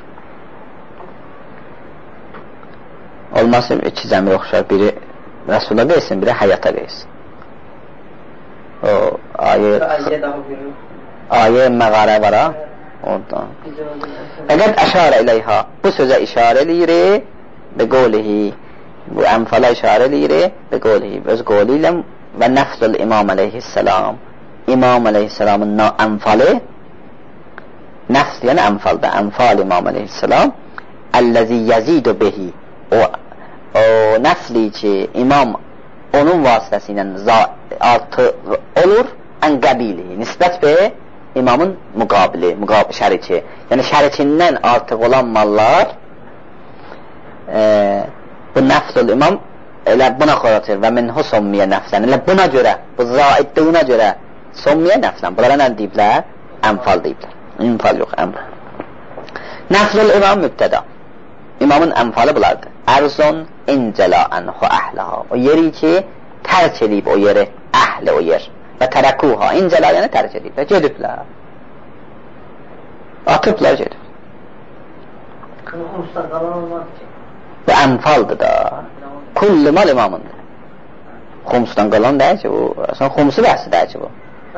Olmasın iki cəmir oxşar, biri rəsula qeysin, biri həyata qeysin. O ayə ayə məqarə var ha, oradan. Əgər əşarə iləyha, bu sözə işarə eləyir və qolihi, bu ənfala işarə eləyir və qolihi, öz qoli ilə və nəfzul imam aleyhisselam, imam aleyhisselamın ənfalı, nəfz yəni ənfalda, ənfal imam aleyhisselam, əlləzi yəzidu behi, o, o nəfli ki imam onun vasitəsi ilə artı olur, ən qəbili, nisbət be imamın müqabili, müqabili şəriki, yəni şərikindən artıq olan mallar e, bu nəfzul imam elə buna xoratır və minhu sommiyə nəfsən, elə buna görə, bu zaiddiyuna görə sommiyə nəfsən, bunlara nə deyiblər? Ənfal deyiblər, ənfal yox, ənfal. Nəfzul imam mübtəda, imamın ənfalı bulardır. Ərzun incəla ənhu əhləha, o yeri ki tərk edib o yeri, əhli o yer və tərəkuha, incəla yəni tərk ediblər, gediblər, atıblar gedib. Bu ənfaldır da, kulli mal imamındır. Xumsdan qalan deyək ki, bu xumsu bəhsi deyək ki bu.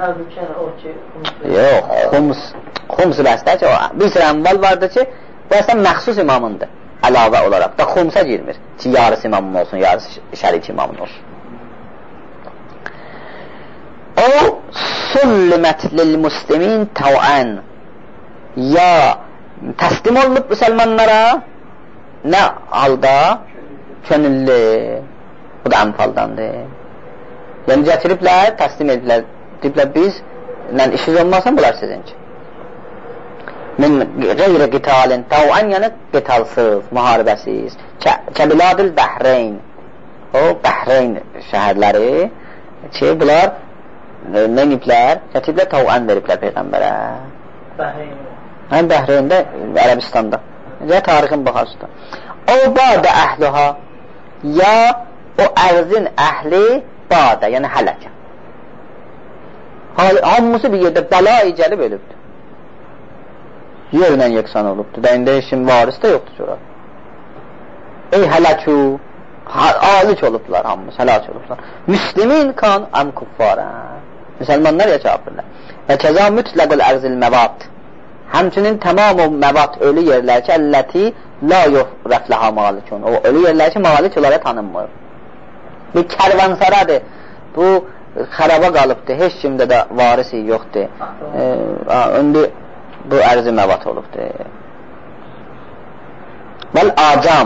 Yox, xums xumsu bəhsi deyək ki, bir sürə ənval vardır ki, bu əsən məxsus imamındır, əlavə olaraq da xumsa girmir ki, yarısı imamın olsun, yarısı şərik imamın olsun. O sullimət lil-muslimin təvən, ya təslim olunub müsəlmanlara nə halda? Könüllü, bu da ənfaldandır. Yəni gətiriblər, təslim ediblər, deyiblər biz işiniz olmasın, bunlar sizinki. Min qeyri qitalin, təvən yəni qitalsız, müharibəsiz, kəbiladil Bəhreyn, o Bəhreyn şəhərləri ki, bunlar nə ediblər? Gətiriblər, təvən veriblər Peyğəmbərə. Bəhreyn. Həm Bəhreyndə, Ərəbistanda. Ya tarixin baxarsa. O badə əhluha, ya o ərzin əhli badə, yəni hələkə. Hamısı bir yerdə bəla-i gəlib ölübdür. Yerlə yeksan olubdur. Da indi işin varis də yoxdur sonra. Ey hələkü, alik olublar hamısı, həlak olublar. Müslimin kan am kuffara. Müsəlmanlar ya kafirlər. Və kəza mütləqül ərzil məvad. Həmçinin tamam o məvad ölü yerlər ki, əlləti la yox rəfləha malikun. O ölü yerlər ki, malik olaraq tanınmır. Bir kərvansaradır. Bu xəraba qalıbdır. Heç kimdə də varisi yoxdur. E, öndü bu ərzi məvad olubdur. Vəl acam.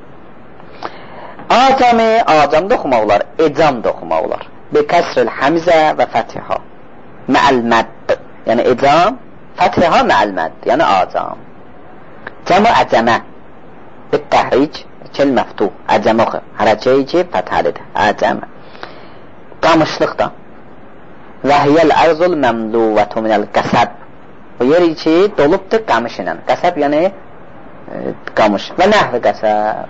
Acami, acam da oxumaq olar. Ecam da oxumaq olar. Bi kəsril həmzə və fətiha. Məəl mədd. Yəni ecam, fətiha məəl mədd. Yəni acam. Cəmə əcəmə. Bittəhric, kel məftuh. Əcəmə oxu. Hərəkəyi ki, fətəlidir. Əcəmə. Qamışlıq da. Və hiyəl ərzul məmluvətu minəl qəsəb. O yeri ki, dolubdur qamış ilə. Qəsəb yəni e, qamış. Və nəhvi qəsəb.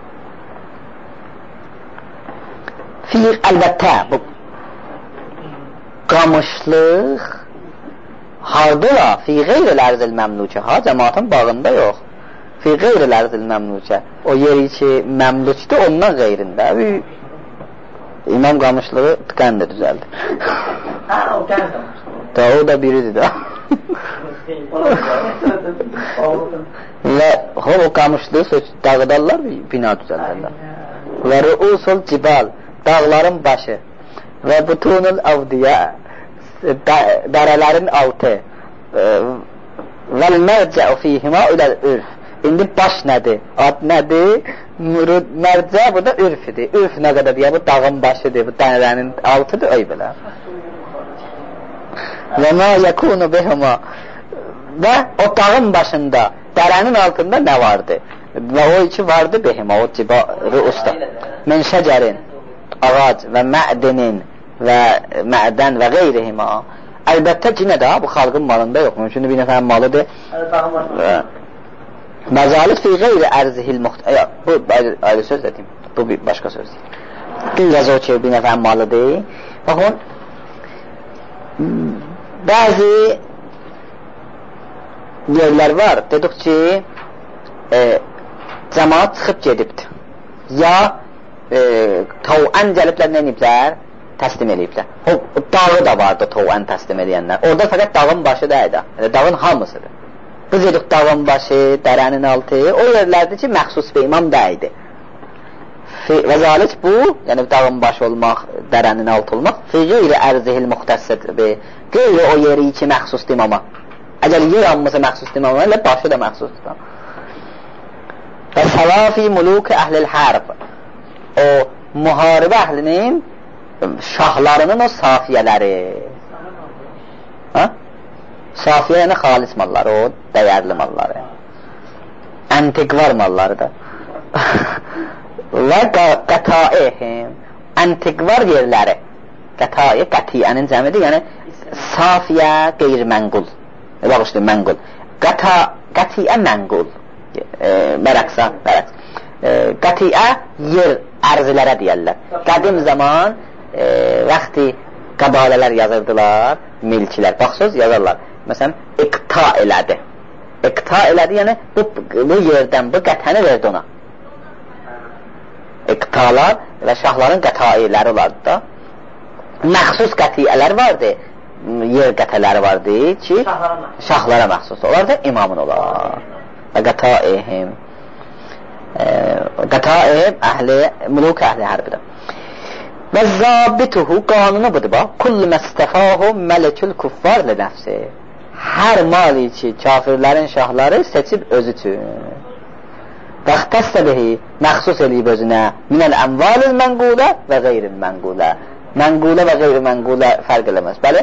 Fiq əlbəttə bu qamışlıq harda var? Fi qeyril ərzil məmlukə. Ha, cəmaatın bağında yox. Fi qeyril ərzil məmlukə. O yeri ki, məmlukdur, ondan qeyrində. İmam qamışlığı tıqəndir, düzəldir. Ha, o gəl qamışlığı. Da, o da biridir də. Və o qamışlı dağıdarlar, bina düzəldirlər. Və ruusul cibal, dağların başı və butunul avdiya, dərələrin altı vəl mərcəu fihima iləl ürf. İndi baş nədir? Ad nədir? Mərcə bu da ürfidir. Ürf nə qədər deyə bu dağın başıdır, bu dərənin altıdır, öy belə. Və mə yəkunu bihima, və o dağın başında, dərənin altında nə vardı? Və o iki vardı bihima, o ciba ruusda. Mən şəcərin, ağac və mədinin və mədən və qeyrihima. Əlbəttə ki, nə də, bu xalqın malında yox, mümkündür bir nəfərin malıdır. Məzalit fi qeyri ərzihil muxtəyə. Bu ayrı söz dedim, bu bir başqa söz deyil. Biraz o ki, bir nəfərin malıdır. Baxın, bəzi yerlər var, dedik ki, e, cəmaat çıxıb gedibdir. Ya e, tavən gəliblər, nə ediblər? Təslim ediblər. O, dağı da vardı tavən təslim edənlər. Orada fəqət dağın başı deyil, yəni, dağın hamısıdır. Bu dedik dağın başı, dərənin altı, o yerlərdir ki, məxsus bir imam deyildi. Və zalik bu, yəni dağın başı olmaq, dərənin altı olmaq, fi qeyri ərzihil muxtəssədir. Qeyri o yeri ki, məxsusdur imama. Əgər yer hamısı məxsusdur imama, elə başı da məxsusdur. Və səlafi muluki əhlil hərb, o müharibə əhlinin şahlarının o safiyələri. Ha? Safiyə yəni xalis malları, o dəyərli malları. Antikvar malları da. Və qataihim, antikvar yerləri. Qataiə, qatiyənin cəmidir, yəni safiyə qeyri-mənqul. Bağışdır, mənqul. Qatiyə mənqul. Mərəqsa, mərəqs. Qatiyə yer ərzilərə deyərlər. Qədim zaman vaxtı qabalələr yazırdılar, milkilər. Baxsız yazarlar. Məsələn, iqta elədi. İqta elədi, yəni bu, bu yerdən bu qətəni verdi ona. İqtalar və şahların qətailəri olardı da. Məxsus qətiyələr vardı, yer qətələri vardı ki, şahlara məxsus olar da imamın olar. Və qataihim, qataihim əhli, müluk əhli hərbidir. Və zabituhu, qanunu budur bax, kullu məstəfahu mələkül kuffar li nəfsi. Hər mali ki, kafirlərin şahları seçib özü üçün. Bəxtəstəbihi, məxsus eləyib özünə, minəl əmvalil mənqulə və qeyril mənqulə. Mənqulə və qeyri mənqulə fərq eləməz, bəli?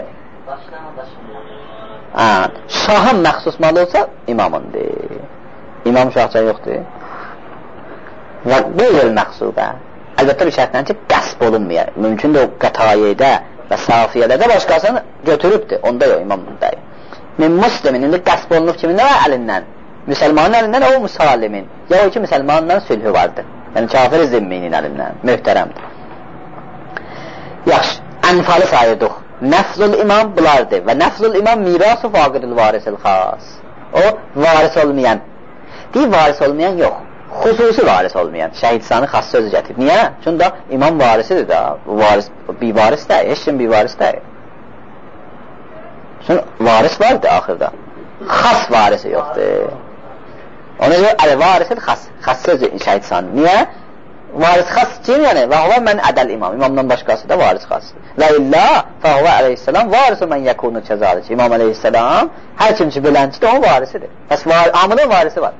Şahın məxsus malı olsa, imamındır. İmam şahça yoxdur. Və qeyril məxsulə. Əlbəttə bir şərtlə ki, qəsb olunmuyor. Mümkündür o qətayədə və safiyədə də başqasını götürübdür. Onda yox, imamındayım. Min muslimin, indi qəsb olunub kimin nə var əlindən? Müsəlmanın əlindən o müsalimin. Ya o ki, müsəlmanla sülhü vardır. Yəni, kafir-i zimminin əlindən. Möhtərəmdir. Yaxşı, ənfalı sayırdıq. Nəfzul imam bulardır. Və nəfzul imam mirasu faqidil varisil xas. O, varis olmayan. Deyil, varis olmayan yox. Xüsusi varis olmayan, şəhidsanı xas sözü gətirib. Niyə? Çünki da imam varisidir da, varis, bir varis deyil, heç kim bir varis deyil. Çünki varis vardır axırda. Xas varisi yoxdur. Ona görə əl-varisil xas, xas sözü şəhidsanı. Niyə? Varis xas kim yəni? Və huvə mən ədəl imam, imamdan başqası da varis xasdır. Və illə fəhuvə əleyhissalam varisu mən yəkunu kəzalik. İmam əleyhissalam hər kim ki bilənçidir, o varisidir. Bəs var, amının varisi var.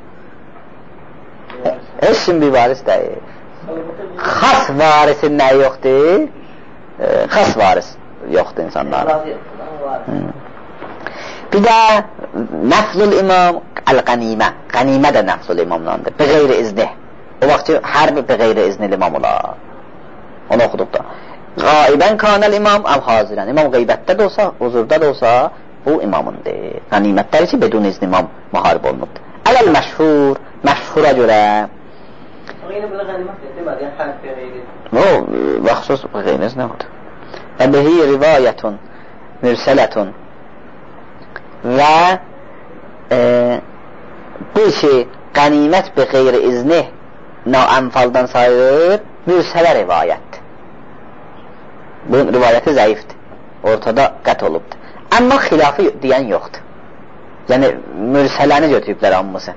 Heç kim bir varis deyil. Xas varisin nəyi yoxdur? E, xas varis yoxdur insanların. Hmm. Bir də nəfzul imam əl-qənimə. Qənimə də nəfzul imamlandır. Bi qeyri izni. O vaxt ki, hər bir bi qeyri izni imam olar. Onu oxuduq da. Qaibən kanəl imam əv hazirən. İmam qeybətdə də olsa, huzurda da olsa, bu imamındır. Qənimətləri ki, bedun izni imam müharib olunubdur. Ələl məşhur, məşhura görə o, məxsus qeyniz nə odur? Və bihi rivayətun mürsələtun və e, bu ki, qənimət bi qeyri izni naənfaldan sayılır, mürsələ rivayətdir. Bu rivayəti zəifdir. Ortada qət olubdur. Amma xilafı deyən yoxdur. Yəni mürsələni götürüblər hamısı.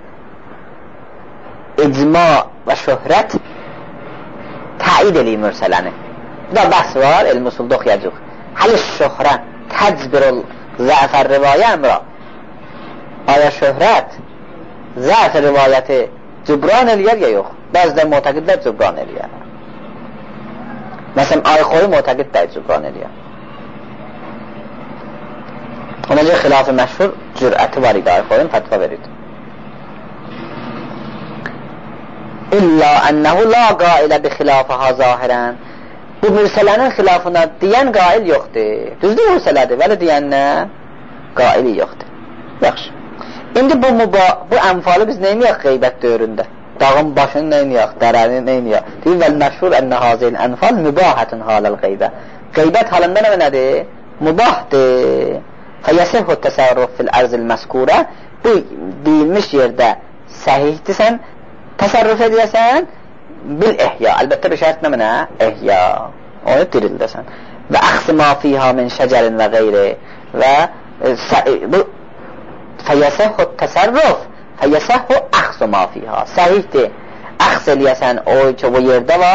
İcma və şöhrət təid eləyir mürsələni. Bu da bəhs var, elm usulda oxuyacaq. Həl şöhrə təcbirul zəfər rivayə əmra. Aya şöhrət zəfər rivayəti cübran eləyər ya yox? Bəzilər mütəqidlər cübran eləyər. Məsələn, Ayxoyu mütəqid də cübran eləyər. Ona görə xilafı məşhur cürəti var idi, Ayxoyun fətva verirdi. İlla ənəhu la qailə bi xilafəha zahirən. Bu mürsələnin xilafına deyən qail yoxdur. Düzdür mürsələdir, vəli deyənlə qaili yoxdur. Yaxşı. İndi bu, bu ənfalı biz neyniyək qeybət dövründə? Dağın başını neyniyək, dərəni neyniyək? Deyir, vəl məşhur ənə hazil ənfal mübahətun haləl qeybə. Qeybət halında nə nədir? Mübahdır. Fəyəsihü təsərruf fil ərzil məskura. Bu deyilmiş yerdə səhihdirsən, təsərrüf edəsən bil ehya. Əlbəttə bir şərt nə mənə? Ehya. Onu dirildəsən. Və əxsi ma fiha min şəcərin və qeyri. Və bu fəyəsihü təsərruf fəyəsihü əxsi ma fiha. Səhihdir. Əxs eləyəsən o ki, o yerdə var.